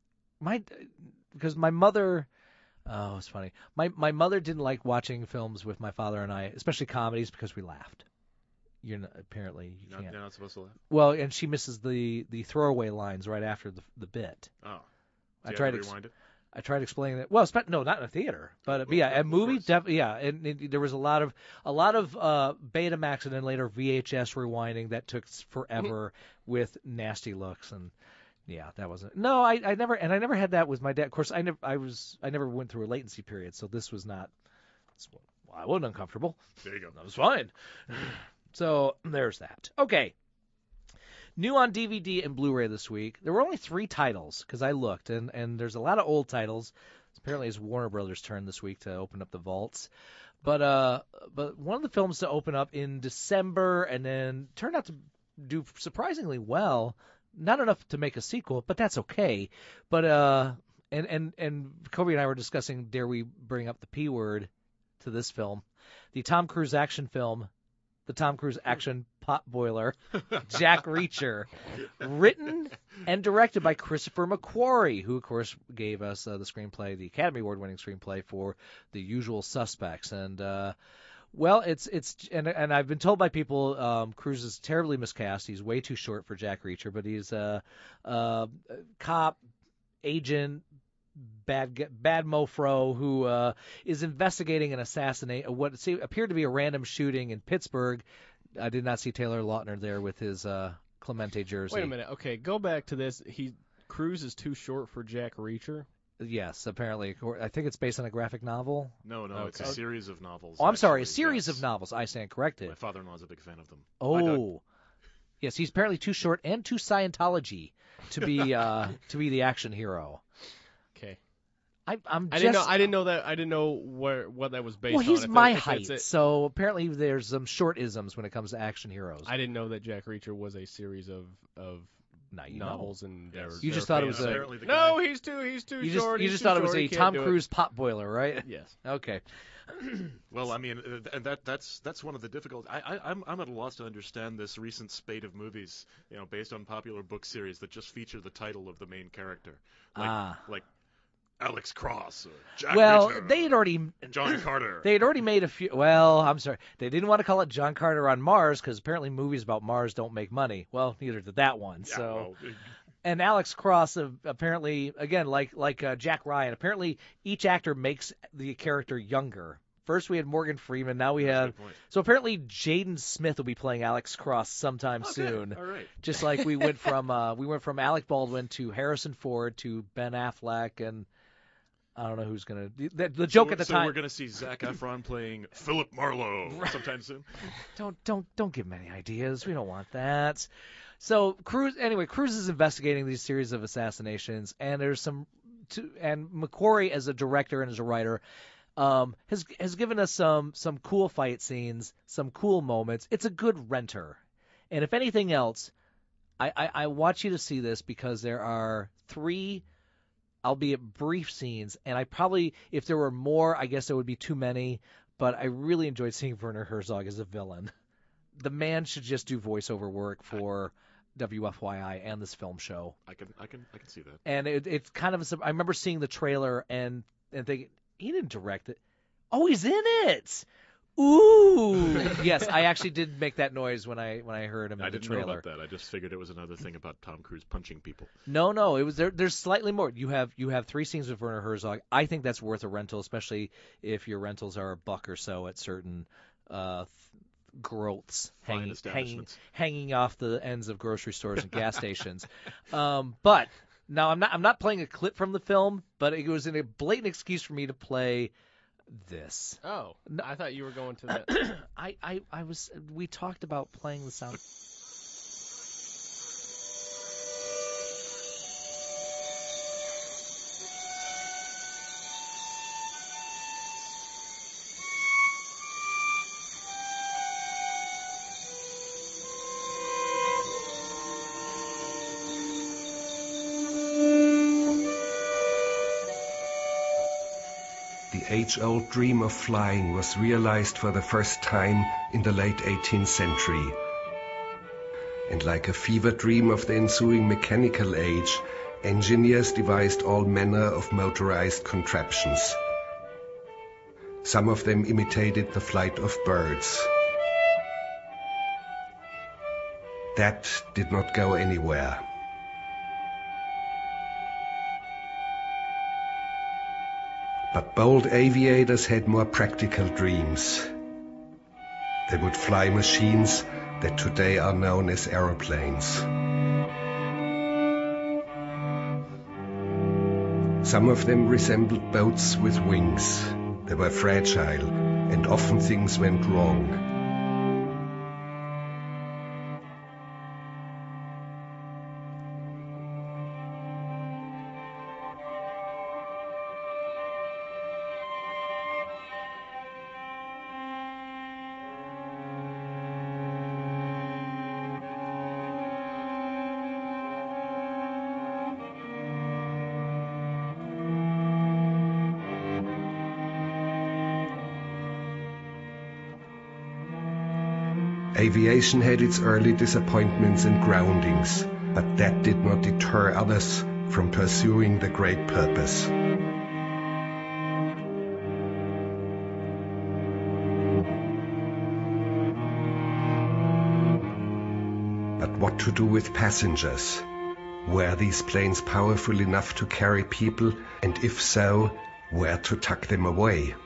[SPEAKER 4] Because my mother. Oh, it's funny. My mother didn't like watching films with my father and I, especially comedies, because we laughed. Apparently you can't.
[SPEAKER 5] You're not supposed to laugh?
[SPEAKER 4] Well, and she misses the throwaway lines right after the bit.
[SPEAKER 5] Oh.
[SPEAKER 4] I tried to rewind it. I tried explaining that. Well, no, not in a theater, but yeah, a movie. And there was a lot of Betamax and then later VHS rewinding that took forever with nasty looks and. Yeah, that wasn't. No, I never had that with my dad. Of course, I never went through a latency period, so this was not. I wasn't uncomfortable.
[SPEAKER 5] There you go.
[SPEAKER 4] That was fine. So there's that. Okay. New on DVD and Blu-ray this week. There were only 3 titles because I looked, and there's a lot of old titles. Apparently, it's Warner Brothers' turn this week to open up the vaults. But one of the films to open up in December and then turned out to do surprisingly well. Not enough to make a sequel, but that's okay. But and Kobe and I were discussing, dare we bring up the P word to this film, the Tom Cruise action film, the Tom Cruise action potboiler, Jack Reacher, written and directed by Christopher McQuarrie, who of course gave us the screenplay, the Academy Award-winning screenplay for The Usual Suspects, and. Well, it's and I've been told by people Cruise is terribly miscast. He's way too short for Jack Reacher, but he's a cop, agent, bad mofro who is investigating an assassination, what appeared to be a random shooting in Pittsburgh. I did not see Taylor Lautner there with his Clemente jersey.
[SPEAKER 6] Wait a minute. Okay, go back to this. Cruise is too short for Jack Reacher.
[SPEAKER 4] Yes, apparently. I think it's based on a graphic novel.
[SPEAKER 5] No, okay. It's a series of novels.
[SPEAKER 4] Oh, I'm sorry, a series of novels. I stand corrected.
[SPEAKER 5] My father-in-law's a big fan of them.
[SPEAKER 4] Oh, yes, he's apparently too short and too Scientology to be the action hero.
[SPEAKER 6] Okay.
[SPEAKER 4] I
[SPEAKER 6] didn't know that. I didn't know what that was based on.
[SPEAKER 4] Well, he's my height, so apparently there's some short isms when it comes to action heroes.
[SPEAKER 6] I didn't know that Jack Reacher was a series of novels and
[SPEAKER 4] you just thought it was
[SPEAKER 6] he's too short.
[SPEAKER 4] You just thought it was a Tom Cruise potboiler, right?
[SPEAKER 6] Yes.
[SPEAKER 4] Okay.
[SPEAKER 5] Well, I mean, and that's one of the difficult. I'm at a loss to understand this recent spate of movies, based on popular book series that just feature the title of the main character, like Alex Cross or Jack Reacher,
[SPEAKER 4] they had already
[SPEAKER 5] John Carter.
[SPEAKER 4] They had already made a few. Well, I'm sorry, they didn't want to call it John Carter on Mars because apparently movies about Mars don't make money. Well, neither did that one.
[SPEAKER 5] Yeah,
[SPEAKER 4] so, and Alex Cross apparently, again, like Jack Ryan, apparently each actor makes the character younger. First we had Morgan Freeman, now we have. So apparently Jaden Smith will be playing Alex Cross sometime soon.
[SPEAKER 5] All right.
[SPEAKER 4] Just like we went from Alec Baldwin to Harrison Ford to Ben Affleck and. I don't know who's going to... The joke at the time...
[SPEAKER 5] So we're going to see Zac Efron playing Philip Marlowe sometime soon?
[SPEAKER 4] Don't give him any ideas. We don't want that. So, Cruise is investigating these series of assassinations, and there's and McQuarrie, as a director and as a writer, has given us some cool fight scenes, some cool moments. It's a good renter. And if anything else, I want you to see this because there are 3... albeit brief scenes, and if there were more, I guess there would be too many, but I really enjoyed seeing Werner Herzog as a villain. The man should just do voiceover work for WFYI and this film show.
[SPEAKER 5] I can see that.
[SPEAKER 4] And it's kind of I remember seeing the trailer and thinking, he didn't direct it. Oh, he's in it. Ooh. Yes, I actually did make that noise when I heard him in the trailer.
[SPEAKER 5] I didn't know about that. I just figured it was another thing about Tom Cruise punching people.
[SPEAKER 4] No, it was there's slightly more. You have 3 scenes with Werner Herzog. I think that's worth a rental, especially if your rentals are $1 or so at certain growths hanging off the ends of grocery stores and gas stations. But now I'm not playing a clip from the film, but it was a blatant excuse for me to play this.
[SPEAKER 6] Oh, I thought you were going to that.
[SPEAKER 4] I was. We talked about playing the sound.
[SPEAKER 1] The age-old dream of flying was realized for the first time in the late 18th century. And like a fever dream of the ensuing mechanical age, engineers devised all manner of motorized contraptions. Some of them imitated the flight of birds. That did not go anywhere. But bold aviators had more practical dreams. They would fly machines that today are known as aeroplanes. Some of them resembled boats with wings. They were fragile, and often things went wrong. Aviation had its early disappointments and groundings, but that did not deter others from pursuing the great purpose. But what to do with passengers? Were these planes powerful enough to carry people, and if so, where to tuck them away?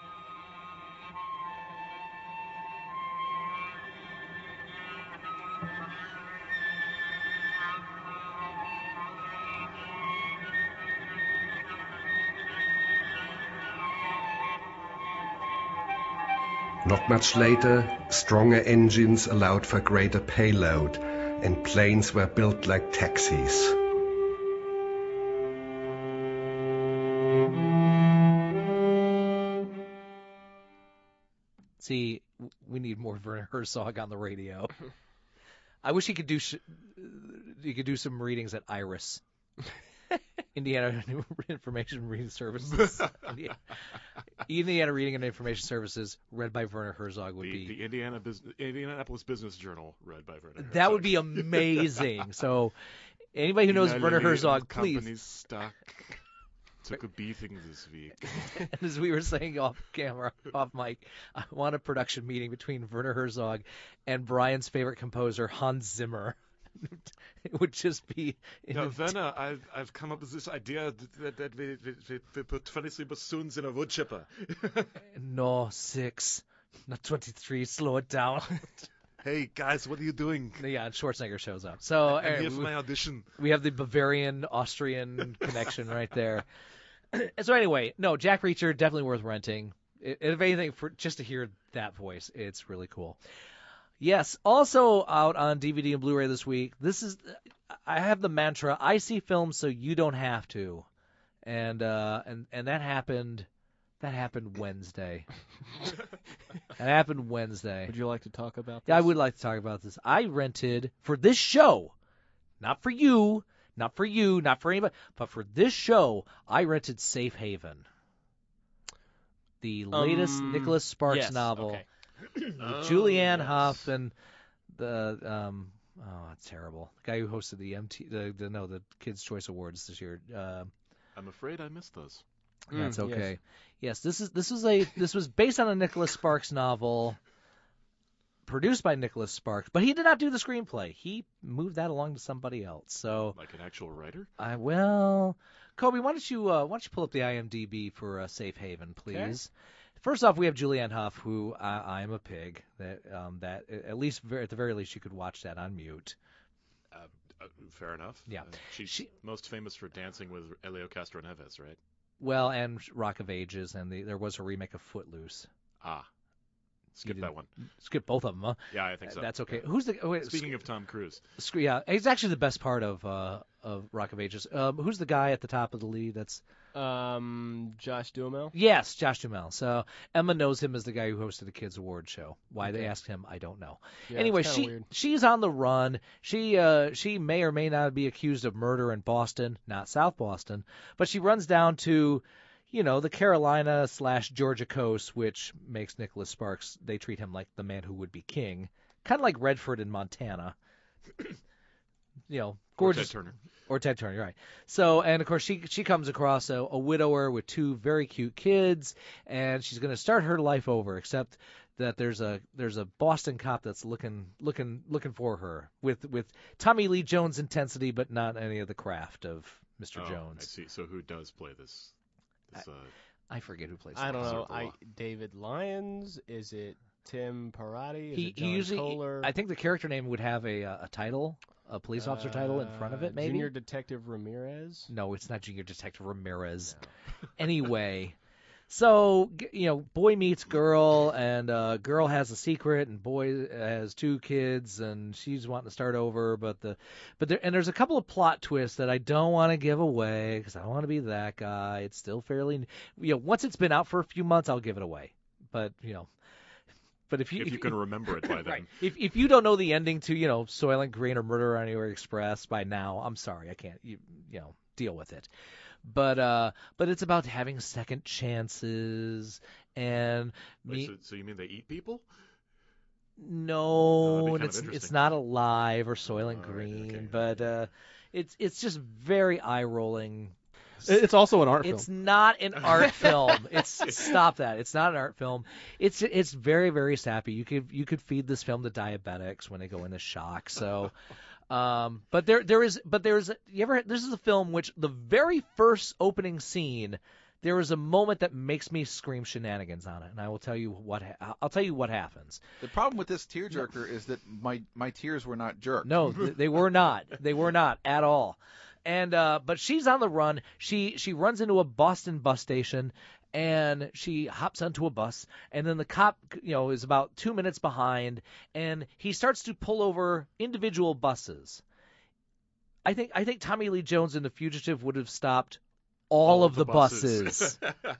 [SPEAKER 1] Not much later, stronger engines allowed for greater payload, and planes were built like taxis.
[SPEAKER 4] See, we need more Werner Herzog on the radio. I wish he could do some readings at IRIS. Indiana Information Reading Services. Indiana Reading and Information Services, read by Werner Herzog, would be...
[SPEAKER 5] The Indianapolis Business Journal, read by Werner Herzog.
[SPEAKER 4] That would be amazing. So, anybody who knows Werner Herzog, please...
[SPEAKER 5] Company's stock took a beating this week.
[SPEAKER 4] And as we were saying off mic, I want a production meeting between Werner Herzog and Brian's favorite composer, Hans Zimmer. It would just be...
[SPEAKER 5] Werner, I've come up with this idea that we put 23 bassoons in a wood chipper.
[SPEAKER 4] No, 6, not 23. Slow it down.
[SPEAKER 5] Hey, guys, what are you doing?
[SPEAKER 4] Yeah, and Schwarzenegger shows up. So
[SPEAKER 5] I'm here for my audition.
[SPEAKER 4] We have the Bavarian-Austrian connection right there. So anyway, no, Jack Reacher, definitely worth renting. If anything, just to hear that voice, it's really cool. Yes, also out on DVD and Blu-ray this week. I have the mantra: I see films so you don't have to, and that happened. That happened Wednesday. That happened Wednesday.
[SPEAKER 6] Would you like to talk about this?
[SPEAKER 4] Yeah, I would like to talk about this. I rented for this show, not for you, not for anybody, but for this show, I rented Safe Haven. the latest Nicholas Sparks novel.
[SPEAKER 6] Okay.
[SPEAKER 4] With Julianne Hough and the it's terrible. The guy who hosted the Kids' Choice Awards this year.
[SPEAKER 5] I'm afraid I missed those.
[SPEAKER 4] That's okay. Yes, this was based on a Nicholas Sparks novel, produced by Nicholas Sparks, but he did not do the screenplay. He moved that along to somebody else. So,
[SPEAKER 5] like an actual writer?
[SPEAKER 4] Kobe, why don't you pull up the IMDb for Safe Haven, please?
[SPEAKER 6] Okay.
[SPEAKER 4] First off, we have Julianne Hough, who I'm a pig. That at least at the very least you could watch that on mute.
[SPEAKER 5] Fair enough.
[SPEAKER 4] Yeah,
[SPEAKER 5] she's most famous for dancing with Elio Castro Neves, right?
[SPEAKER 4] Well, and Rock of Ages, and there was a remake of Footloose.
[SPEAKER 5] Skip that one.
[SPEAKER 4] Skip both of them, huh?
[SPEAKER 5] Yeah, I think so.
[SPEAKER 4] That's okay.
[SPEAKER 5] Yeah.
[SPEAKER 4] Who's the?
[SPEAKER 5] Speaking of Tom Cruise.
[SPEAKER 4] Yeah, he's actually the best part of Rock of Ages. Who's the guy at the top of the lead? That's
[SPEAKER 6] Josh Duhamel.
[SPEAKER 4] Yes, Josh Duhamel. So Emma knows him as the guy who hosted the Kids Award show. Why they asked him, I don't know.
[SPEAKER 6] Yeah,
[SPEAKER 4] anyway,
[SPEAKER 6] weird.
[SPEAKER 4] she's on the run. She may or may not be accused of murder in Boston, not South Boston, but she runs down to, the Carolina/Georgia coast, which makes Nicholas Sparks, they treat him like the man who would be king. Kind of like Redford in Montana. Gorgeous. Or Ted Turner, right. So, and of course, she comes across a widower with two very cute kids, and she's going to start her life over, except that there's a Boston cop that's looking for her with Tommy Lee Jones intensity, but not any of the craft of Mr. Jones.
[SPEAKER 5] I see. So who does play this?
[SPEAKER 4] I forget who plays.
[SPEAKER 6] I don't know. David Lyons? Is it Tim Parati? Is it John
[SPEAKER 4] usually.
[SPEAKER 6] Kohler?
[SPEAKER 4] I think the character name would have a title, a police officer title in front of it. Maybe
[SPEAKER 6] Junior Detective Ramirez.
[SPEAKER 4] No, it's not Junior Detective Ramirez. No. Anyway. So, boy meets girl, and girl has a secret, and boy has two kids, and she's wanting to start over. But there's a couple of plot twists that I don't want to give away because I don't want to be that guy. It's still fairly, once it's been out for a few months, I'll give it away. But but if you
[SPEAKER 5] can remember it by then,
[SPEAKER 4] right? If you don't know the ending to Soylent Green or Murder on the Orient Express by now, I'm sorry, I can't deal with it. But it's about having second chances and
[SPEAKER 5] so you mean they eat people?
[SPEAKER 4] No, it's not Alive or Soylent Green, okay. But it's just very eye rolling.
[SPEAKER 3] It's also an art film.
[SPEAKER 4] It's not an art film. Stop that. It's not an art film. It's very, very sappy. You could feed this film to diabetics when they go into shock. So. This is a film which the very first opening scene, there is a moment that makes me scream shenanigans on it, and I will tell you what happens.
[SPEAKER 9] The problem with this tearjerker is that my tears were not jerked.
[SPEAKER 4] No, they were not. They were not at all. And but she's on the run. She runs into a Boston bus station. And she hops onto a bus, and then the cop, is about 2 minutes behind, and he starts to pull over individual buses. I think Tommy Lee Jones in The Fugitive would have stopped all of the buses.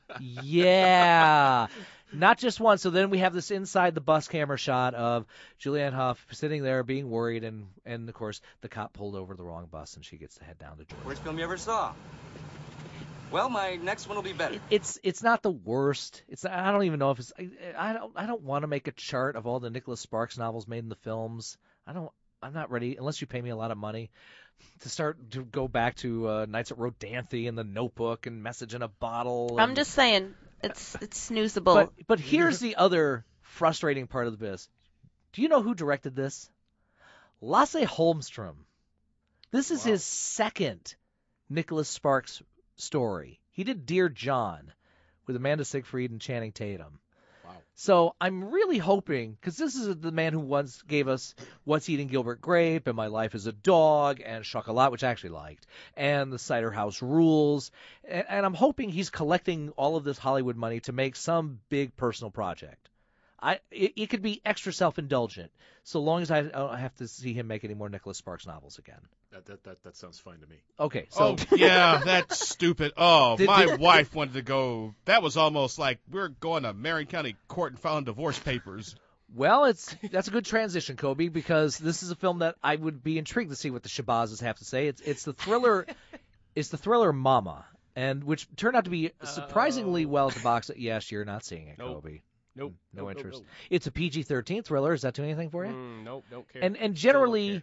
[SPEAKER 4] Yeah, not just one. So then we have this inside the bus camera shot of Julianne Hough sitting there being worried, and of course the cop pulled over the wrong bus, and she gets to head down to Georgia.
[SPEAKER 23] Worst film you ever saw? Well, my next one will be better.
[SPEAKER 4] It's not the worst. I don't even know if it's. I don't want to make a chart of all the Nicholas Sparks novels made in the films. I'm not ready unless you pay me a lot of money to start to go back to Nights at Rodanthe and The Notebook and Message in a Bottle.
[SPEAKER 24] I'm just saying it's snoozable.
[SPEAKER 4] But here's the other frustrating part of the biz. Do you know who directed this? Lasse Holmstrom. This is his second Nicholas Sparks story. He did Dear John with Amanda Seyfried and Channing Tatum.
[SPEAKER 9] Wow.
[SPEAKER 4] So I'm really hoping, because this is the man who once gave us What's Eating Gilbert Grape and My Life as a Dog and Chocolat, which I actually liked, and The Cider House Rules. And I'm hoping he's collecting all of this Hollywood money to make some big personal project. It could be extra self-indulgent, so long as I don't have to see him make any more Nicholas Sparks novels again.
[SPEAKER 5] That sounds fine to me.
[SPEAKER 4] Okay, so
[SPEAKER 3] yeah, that's stupid. Oh, my wife wanted to go. That was almost like we're going to Marion County Court and filing divorce papers.
[SPEAKER 4] Well, that's a good transition, Kobe, because this is a film that I would be intrigued to see what the Shabazz have to say. It's the thriller, Mama. and which turned out to be surprisingly well at the box. Yes, you're not seeing it,
[SPEAKER 6] Nope.
[SPEAKER 4] Kobe.
[SPEAKER 6] Nope.
[SPEAKER 4] No
[SPEAKER 6] Nope,
[SPEAKER 4] interest.
[SPEAKER 6] nope,
[SPEAKER 4] It's a PG-13 thriller. Does that do anything for you?
[SPEAKER 6] Nope, don't care.
[SPEAKER 4] And generally,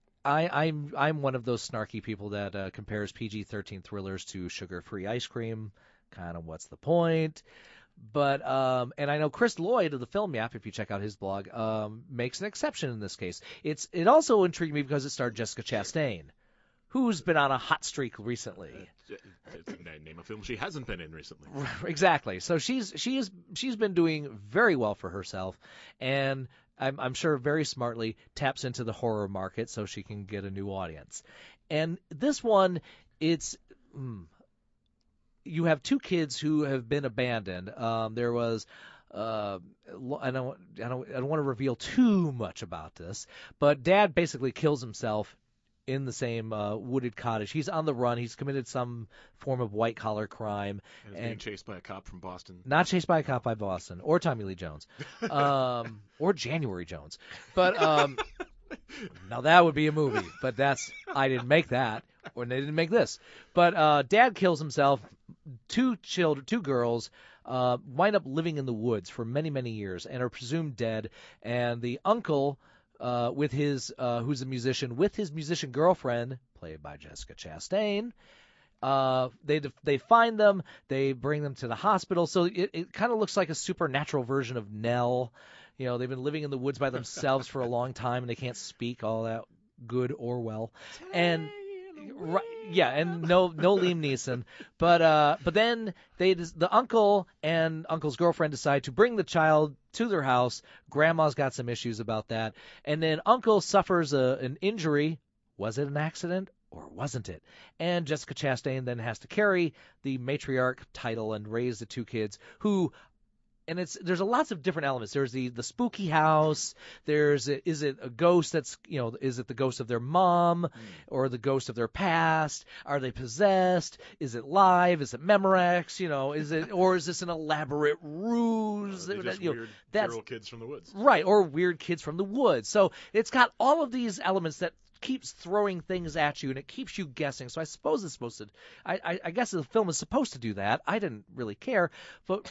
[SPEAKER 4] I'm one of those snarky people that compares PG-13 thrillers to sugar-free ice cream. Kind of, what's the point? But and I know Chris Lloyd of the Film Yap, if you check out his blog, makes an exception in this case. It also intrigued me because it starred Jessica Chastain, who's been on a hot streak recently.
[SPEAKER 5] Name a film she hasn't been in recently.
[SPEAKER 4] Exactly. So she's been doing very well for herself, and I'm sure very smartly taps into the horror market so she can get a new audience. And this one, it's you have two kids who have been abandoned. There was I don't want to reveal too much about this, but Dad basically kills himself in the same wooded cottage. He's on the run. He's committed some form of white-collar crime.
[SPEAKER 5] And is being chased by a cop from Boston.
[SPEAKER 4] Not chased by a cop by Boston, or Tommy Lee Jones, or January Jones. But now that would be a movie, but I didn't make that, or they didn't make this. But Dad kills himself. Two girls wind up living in the woods for many, many years and are presumed dead. And the uncle, with his who's a musician, with his musician girlfriend, played by Jessica Chastain, they find them. They bring them to the hospital. So it kind of looks like a supernatural version of Nell. You know, they've been living in the woods by themselves for a long time, and they can't speak all that good or well. And and no Liam Neeson. But then the uncle and uncle's girlfriend decide to bring the child to their house. Grandma's got some issues about that. And then uncle suffers an injury. Was it an accident or wasn't it? And Jessica Chastain then has to carry the matriarch title and raise the two kids who... And there's lots of different elements. There's the spooky house. Is it a ghost that's, is it the ghost of their mom or the ghost of their past? Are they possessed? Is it live? Is it Memorex? Is this an elaborate ruse?
[SPEAKER 5] Just weird feral kids from the woods.
[SPEAKER 4] Right, or weird kids from the woods. So it's got all of these elements that keeps throwing things at you, and it keeps you guessing. So I suppose it's supposed to. I guess the film is supposed to do that. I didn't really care, but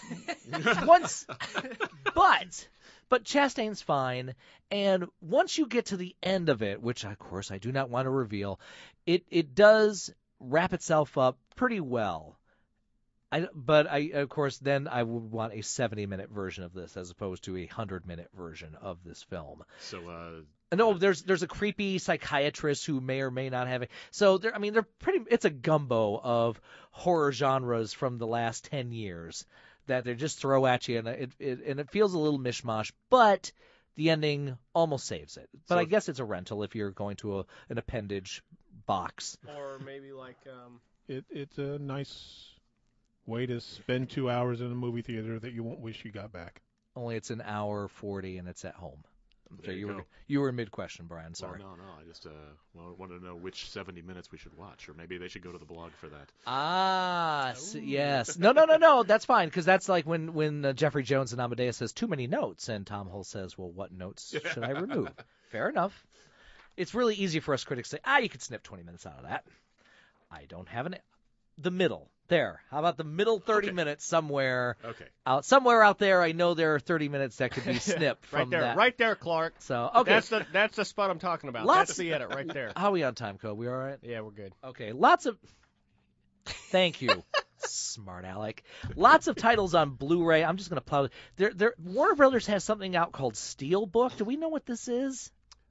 [SPEAKER 4] but Chastain's fine. And once you get to the end of it, which of course I do not want to reveal, it does wrap itself up pretty well. But of course, then I would want a 70-minute version of this as opposed to a 100-minute version of this film.
[SPEAKER 5] So,
[SPEAKER 4] no, there's a creepy psychiatrist who may or may not have it. So they're pretty. It's a gumbo of horror genres from the last 10 years that they just throw at you, and it feels a little mishmash. But the ending almost saves it. But I guess it's a rental if you're going to an appendage box.
[SPEAKER 6] Or maybe like
[SPEAKER 7] it's a nice way to spend 2 hours in a movie theater that you won't wish you got back.
[SPEAKER 4] Only it's an hour 40 and it's at home. So
[SPEAKER 5] you
[SPEAKER 4] were in mid-question, Brian. Sorry.
[SPEAKER 5] Well, no. I just wanted to know which 70 minutes we should watch, or maybe they should go to the blog for that.
[SPEAKER 4] Yes. No. That's fine, because that's like when Jeffrey Jones in Amadeus says too many notes, and Tom Hulce says, well, what notes should I remove? Fair enough. It's really easy for us critics to say, you could snip 20 minutes out of that. I don't have the middle. There. How about the middle 30 minutes somewhere?
[SPEAKER 5] Okay.
[SPEAKER 4] Somewhere out there, I know there are 30 minutes that could be snipped from that.
[SPEAKER 6] Right there, Clark.
[SPEAKER 4] So, okay.
[SPEAKER 6] That's the spot I'm talking about. That's the edit right there.
[SPEAKER 4] How are we on time, Cole? We all right?
[SPEAKER 6] Yeah, we're good.
[SPEAKER 4] Okay. Thank you, smart Alec. Lots of titles on Blu-ray. I'm just going to plow. Warner Brothers has something out called Steelbook. Do we know what this is?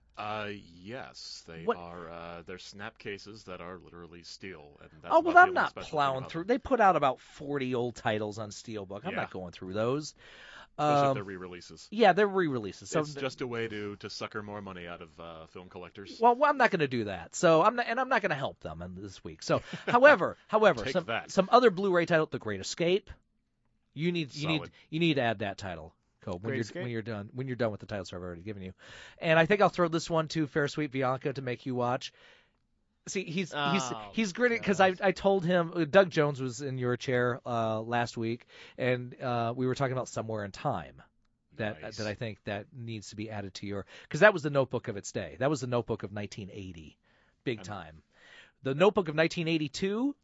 [SPEAKER 5] Yes, they are. They're snap cases that are literally steel. And that's
[SPEAKER 4] I'm not plowing through. They put out about 40 old titles on Steelbook. I'm not going through those.
[SPEAKER 5] Especially if they're re-releases.
[SPEAKER 4] Yeah, they're re-releases. So
[SPEAKER 5] it's just a way to sucker more money out of film collectors.
[SPEAKER 4] Well, I'm not going to do that. So I'm not going to help them this week. So, however, some other Blu-ray title, The Great Escape. You need to add that title. When you're done with the titles I've already given you. And I think I'll throw this one to Fair Sweet Bianca to make you watch. See, he's gritty because I told him Doug Jones was in your chair last week, and we were talking about Somewhere in Time. That I think that needs to be added to your, because that was the Notebook of its day. That was the Notebook of 1980, big time. The Notebook of 1982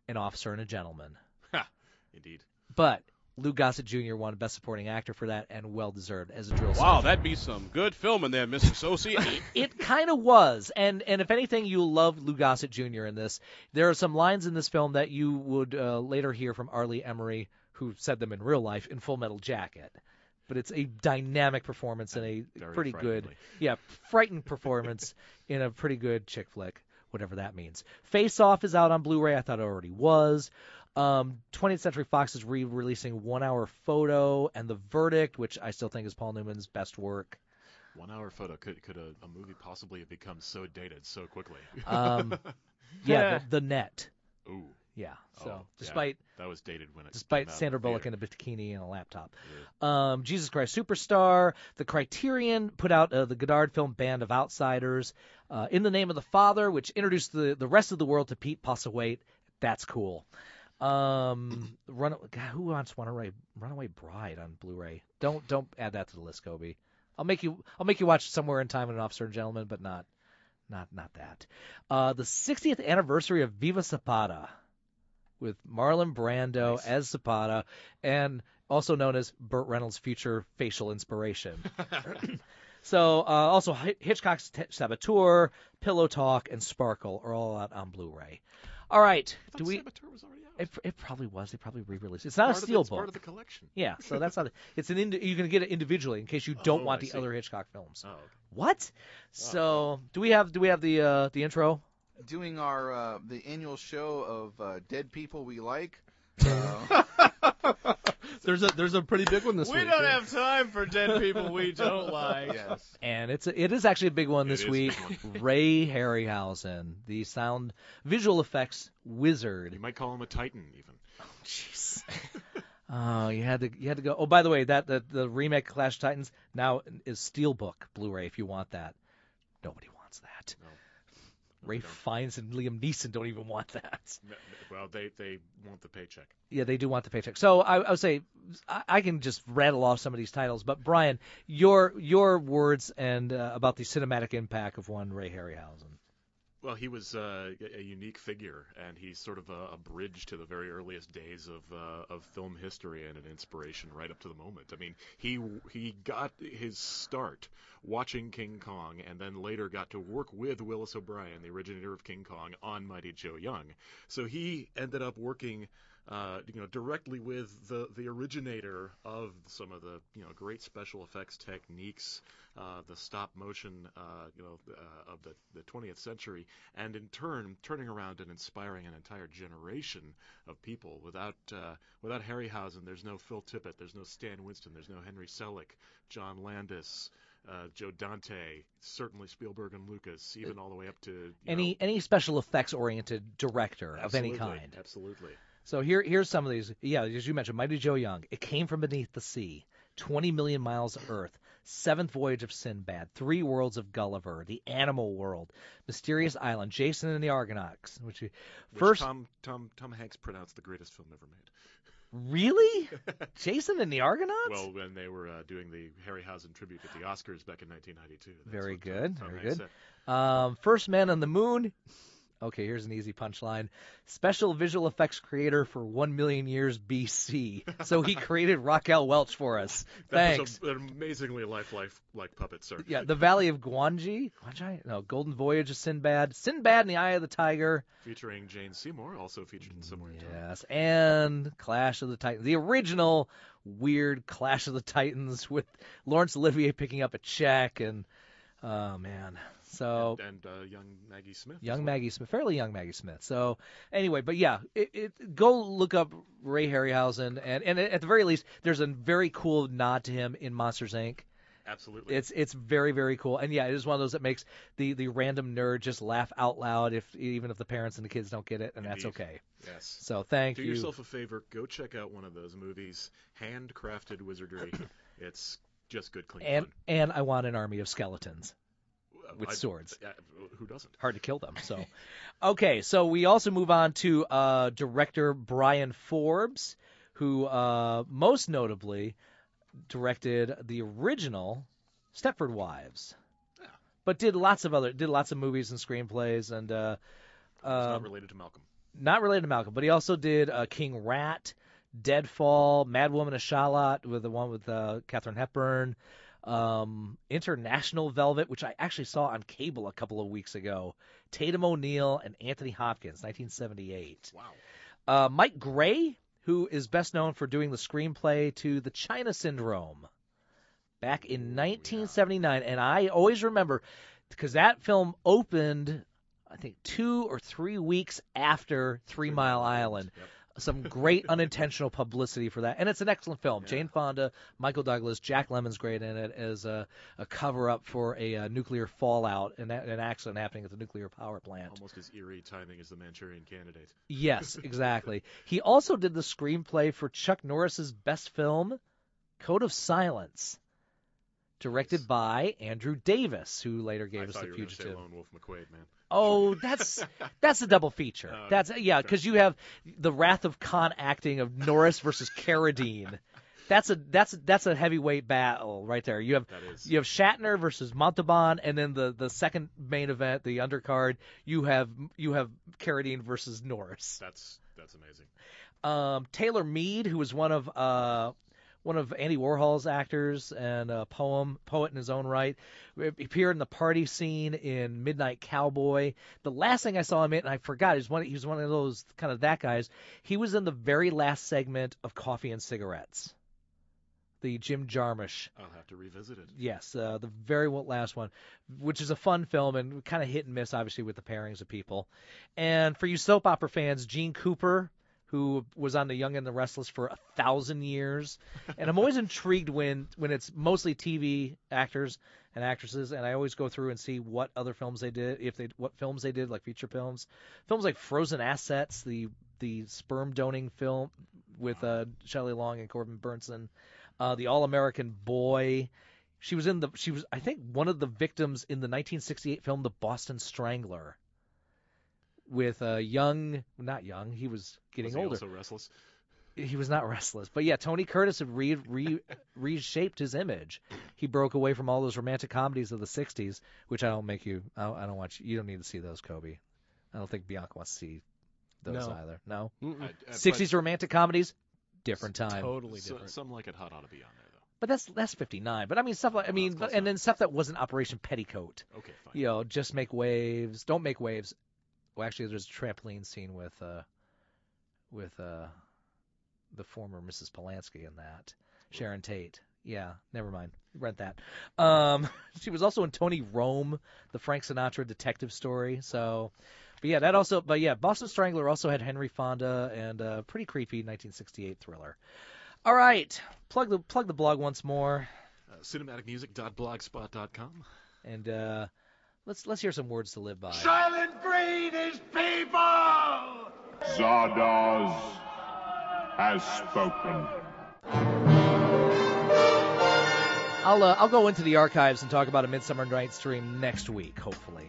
[SPEAKER 4] An Officer and a Gentleman.
[SPEAKER 5] Ha! Indeed.
[SPEAKER 4] But Lou Gossett Jr. won Best Supporting Actor for that, and well-deserved as a drill sergeant.
[SPEAKER 3] Wow, that'd be some good filming there, Mr. Sosi.
[SPEAKER 4] It kind of was, and if anything, you'll love Lou Gossett Jr. in this. There are some lines in this film that you would later hear from Arlie Emery, who said them in real life, in Full Metal Jacket. But it's a dynamic performance and a pretty good, frightened performance in a pretty good chick flick, whatever that means. Face Off is out on Blu-ray. I thought it already was. 20th Century Fox is re-releasing 1 Hour Photo and The Verdict, which I still think is Paul Newman's best work.
[SPEAKER 5] 1 Hour Photo. Could a movie possibly have become so dated so quickly?
[SPEAKER 4] The Net.
[SPEAKER 5] Ooh.
[SPEAKER 4] Yeah. So despite
[SPEAKER 5] that was dated when it
[SPEAKER 4] despite Sandra Bullock in a bikini and a laptop. Yeah. Jesus Christ Superstar. The Criterion put out the Godard film Band of Outsiders. In the Name of the Father, which introduced the rest of the world to Pete Postlethwaite. That's cool. Who wants Runaway Bride on Blu-ray? Don't add that to the list, Kobe. I'll make you watch Somewhere in Time and An Officer and Gentleman, but not that. The 60th anniversary of Viva Zapata, with Marlon Brando as Zapata, and also known as Burt Reynolds' future facial inspiration. So also Hitchcock's Saboteur, Pillow Talk, and Sparkle are all out on Blu-ray. All right,
[SPEAKER 5] Saboteur was already out.
[SPEAKER 4] It probably was. They probably re-released it. It's not a steelbook. It's
[SPEAKER 5] part of the collection.
[SPEAKER 4] Yeah, so that's not. It's you can get it individually in case you don't want the other Hitchcock films.
[SPEAKER 5] Oh, okay.
[SPEAKER 4] What? So do we have the intro?
[SPEAKER 9] Doing our the annual show of dead people we like.
[SPEAKER 6] There's a pretty big one this week.
[SPEAKER 3] We don't have time for dead people we don't like.
[SPEAKER 9] Yes.
[SPEAKER 4] And it is actually a big one this week. Ray Harryhausen, the sound visual effects wizard.
[SPEAKER 5] You might call him a titan even.
[SPEAKER 4] Oh jeez. Oh, you had to go. Oh, by the way, the remake Clash of Titans now is Steelbook Blu-ray if you want that. Nobody wants that.
[SPEAKER 5] No.
[SPEAKER 4] Ray Fiennes and Liam Neeson don't even want that.
[SPEAKER 5] No, well, they want the paycheck.
[SPEAKER 4] Yeah, they do want the paycheck. So I would say I can just rattle off some of these titles. But Brian, your words and about the cinematic impact of one Ray Harryhausen.
[SPEAKER 5] Well, he was a unique figure, and he's sort of a bridge to the very earliest days of film history and an inspiration right up to the moment. I mean, he got his start watching King Kong, and then later got to work with Willis O'Brien, the originator of King Kong, on Mighty Joe Young. So he ended up working directly with the originator of some of the great special effects techniques, the stop motion of the 20th century, and in turn turning around and inspiring an entire generation of people. Without Harryhausen, there's no Phil Tippett, there's no Stan Winston, there's no Henry Selick, John Landis, Joe Dante, certainly Spielberg and Lucas, even all the way up to
[SPEAKER 4] any special effects oriented director of any kind.
[SPEAKER 5] Absolutely.
[SPEAKER 4] So here's some of these. Yeah, as you mentioned, Mighty Joe Young. It Came from Beneath the Sea, 20 Million Miles of Earth, Seventh Voyage of Sinbad, Three Worlds of Gulliver, The Animal World, Mysterious Island, Jason and the Argonauts, which
[SPEAKER 5] Tom Hanks pronounced the greatest film ever made.
[SPEAKER 4] Really? Jason and the Argonauts?
[SPEAKER 5] Well, when they were doing the Harryhausen tribute at the Oscars back in 1992.
[SPEAKER 4] Very good.
[SPEAKER 5] Tom
[SPEAKER 4] Very
[SPEAKER 5] Hanks
[SPEAKER 4] good.
[SPEAKER 5] said.
[SPEAKER 4] First Man on the Moon. Okay, here's an easy punchline. Special visual effects creator for 1 million years BC. So he created Raquel Welch for us. Thanks.
[SPEAKER 5] That was an amazingly lifelike puppet, sir.
[SPEAKER 4] Yeah, The Valley of Gwangi. No, Golden Voyage of Sinbad. Sinbad and the Eye of the Tiger.
[SPEAKER 5] Featuring Jane Seymour, also featured in Somewhere in Time.
[SPEAKER 4] Yes, and Clash of the Titans. The original weird Clash of the Titans with Laurence Olivier picking up a check and, oh, man. So
[SPEAKER 5] and young Maggie Smith.
[SPEAKER 4] Fairly young Maggie Smith. So anyway, but yeah, go look up Ray Harryhausen, and at the very least, there's a very cool nod to him in Monsters, Inc.
[SPEAKER 5] Absolutely.
[SPEAKER 4] It's very, very cool, and yeah, it is one of those that makes the random nerd just laugh out loud even if the parents and the kids don't get it, and
[SPEAKER 5] Indeed.
[SPEAKER 4] That's okay.
[SPEAKER 5] Yes.
[SPEAKER 4] So thank you.
[SPEAKER 5] Do yourself a favor, go check out one of those movies, handcrafted wizardry. It's just good, clean fun.
[SPEAKER 4] And I want an army of skeletons. With swords.
[SPEAKER 5] Who doesn't?
[SPEAKER 4] Hard to kill them. So, okay. So we also move on to director Brian Forbes, who most notably directed the original Stepford Wives, but did lots of movies and screenplays and.
[SPEAKER 5] It's not related to Malcolm.
[SPEAKER 4] not related to Malcolm, but he also did King Rat, Deadfall, Mad Woman of Shalott, with the one with Katharine Hepburn, International Velvet, which I actually saw on cable a couple of weeks ago, Tatum O'Neal, and Anthony Hopkins, 1978.
[SPEAKER 5] Wow.
[SPEAKER 4] Mike Gray, who is best known for doing the screenplay to The China Syndrome back in 1979. And I always remember, because that film opened, I think, 2 or 3 weeks after 3 Mile Island.
[SPEAKER 5] Yep.
[SPEAKER 4] Some great unintentional publicity for that. And it's an excellent film. Yeah. Jane Fonda, Michael Douglas, Jack Lemmon's great in it as a cover-up for a nuclear fallout and an accident happening at the nuclear power plant.
[SPEAKER 5] Almost as eerie timing as The Manchurian Candidate.
[SPEAKER 4] Yes, exactly. He also did the screenplay for Chuck Norris's best film, Code of Silence, directed by Andrew Davis, who later gave us The Fugitive.
[SPEAKER 5] I thought you were going to say Lone Wolf McQuade, man.
[SPEAKER 4] Oh, that's a double feature. Because you have the Wrath of Khan acting of Norris versus Carradine. That's a heavyweight battle right there. You have Shatner versus Montalban, and then the second main event, the undercard, you have Carradine versus Norris.
[SPEAKER 5] That's amazing.
[SPEAKER 4] Taylor Mead, who was one of Andy Warhol's actors and a poet in his own right, appeared in the party scene in Midnight Cowboy. The last thing I saw him in, and I forgot, he was one of those kind of that guys. He was in the very last segment of Coffee and Cigarettes, the Jim Jarmusch.
[SPEAKER 5] I'll have to revisit it.
[SPEAKER 4] Yes, the very last one, which is a fun film and kind of hit and miss, obviously, with the pairings of people. And for you soap opera fans, Gene Cooper, who was on The Young and the Restless for 1,000 years. And I'm always intrigued when it's mostly TV actors and actresses, and I always go through and see what other films they did, what films they did, like feature films. Films like Frozen Assets, the sperm donating film with Shelley Long and Corbin Burnson. The All-American Boy. She was I think one of the victims in the 1968 film The Boston Strangler. With a not young, he was getting older.
[SPEAKER 5] Was he also restless?
[SPEAKER 4] He was not restless. But yeah, Tony Curtis had reshaped his image. He broke away from all those romantic comedies of the 60s, which I don't want you, you don't need to see those, Kobe. I don't think Bianca wants to see those either. No? 60s romantic comedies, different time.
[SPEAKER 6] Totally different.
[SPEAKER 5] Some Like It Hot ought to be on there, though.
[SPEAKER 4] But that's 59. But I mean stuff like and then stuff that wasn't Operation Petticoat.
[SPEAKER 5] Okay, fine.
[SPEAKER 4] Just Make Waves, Don't Make Waves. Well, actually, there's a trampoline scene with the former Mrs. Polanski in that. Sharon Tate. Yeah, never mind. Rent that. She was also in Tony Rome, the Frank Sinatra detective story. So, Boston Strangler also had Henry Fonda and a pretty creepy 1968 thriller. All right, plug the blog once more.
[SPEAKER 5] Cinematicmusic.blogspot.com.
[SPEAKER 4] And let's hear some words to live by.
[SPEAKER 2] Silent breed is people!
[SPEAKER 8] Zardoz has spoken.
[SPEAKER 4] I'll go into the archives and talk about A Midsummer Night's Dream next week, hopefully.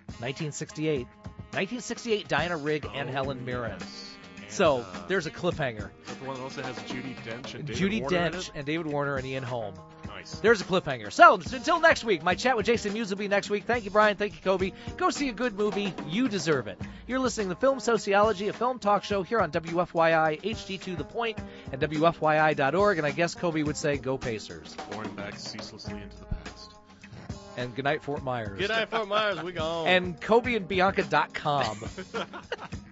[SPEAKER 4] 1968, Diana Rigg and Helen Mirren. So there's a cliffhanger.
[SPEAKER 5] Is that the one that also has Judi Dench and
[SPEAKER 4] David Warner and Ian Holm.
[SPEAKER 5] Nice.
[SPEAKER 4] There's a cliffhanger. So until next week, my chat with Jason Mewes will be next week. Thank you, Brian. Thank you, Kobe. Go see a good movie. You deserve it. You're listening to Film Sociology, a film talk show here on WFYI HD2 The Point and WFYI.org. And I guess Kobe would say, go Pacers.
[SPEAKER 5] Pouring back ceaselessly into the past.
[SPEAKER 4] And good night, Fort Myers.
[SPEAKER 6] Good night, Fort Myers. We gone.
[SPEAKER 4] And KobeandBianca.com.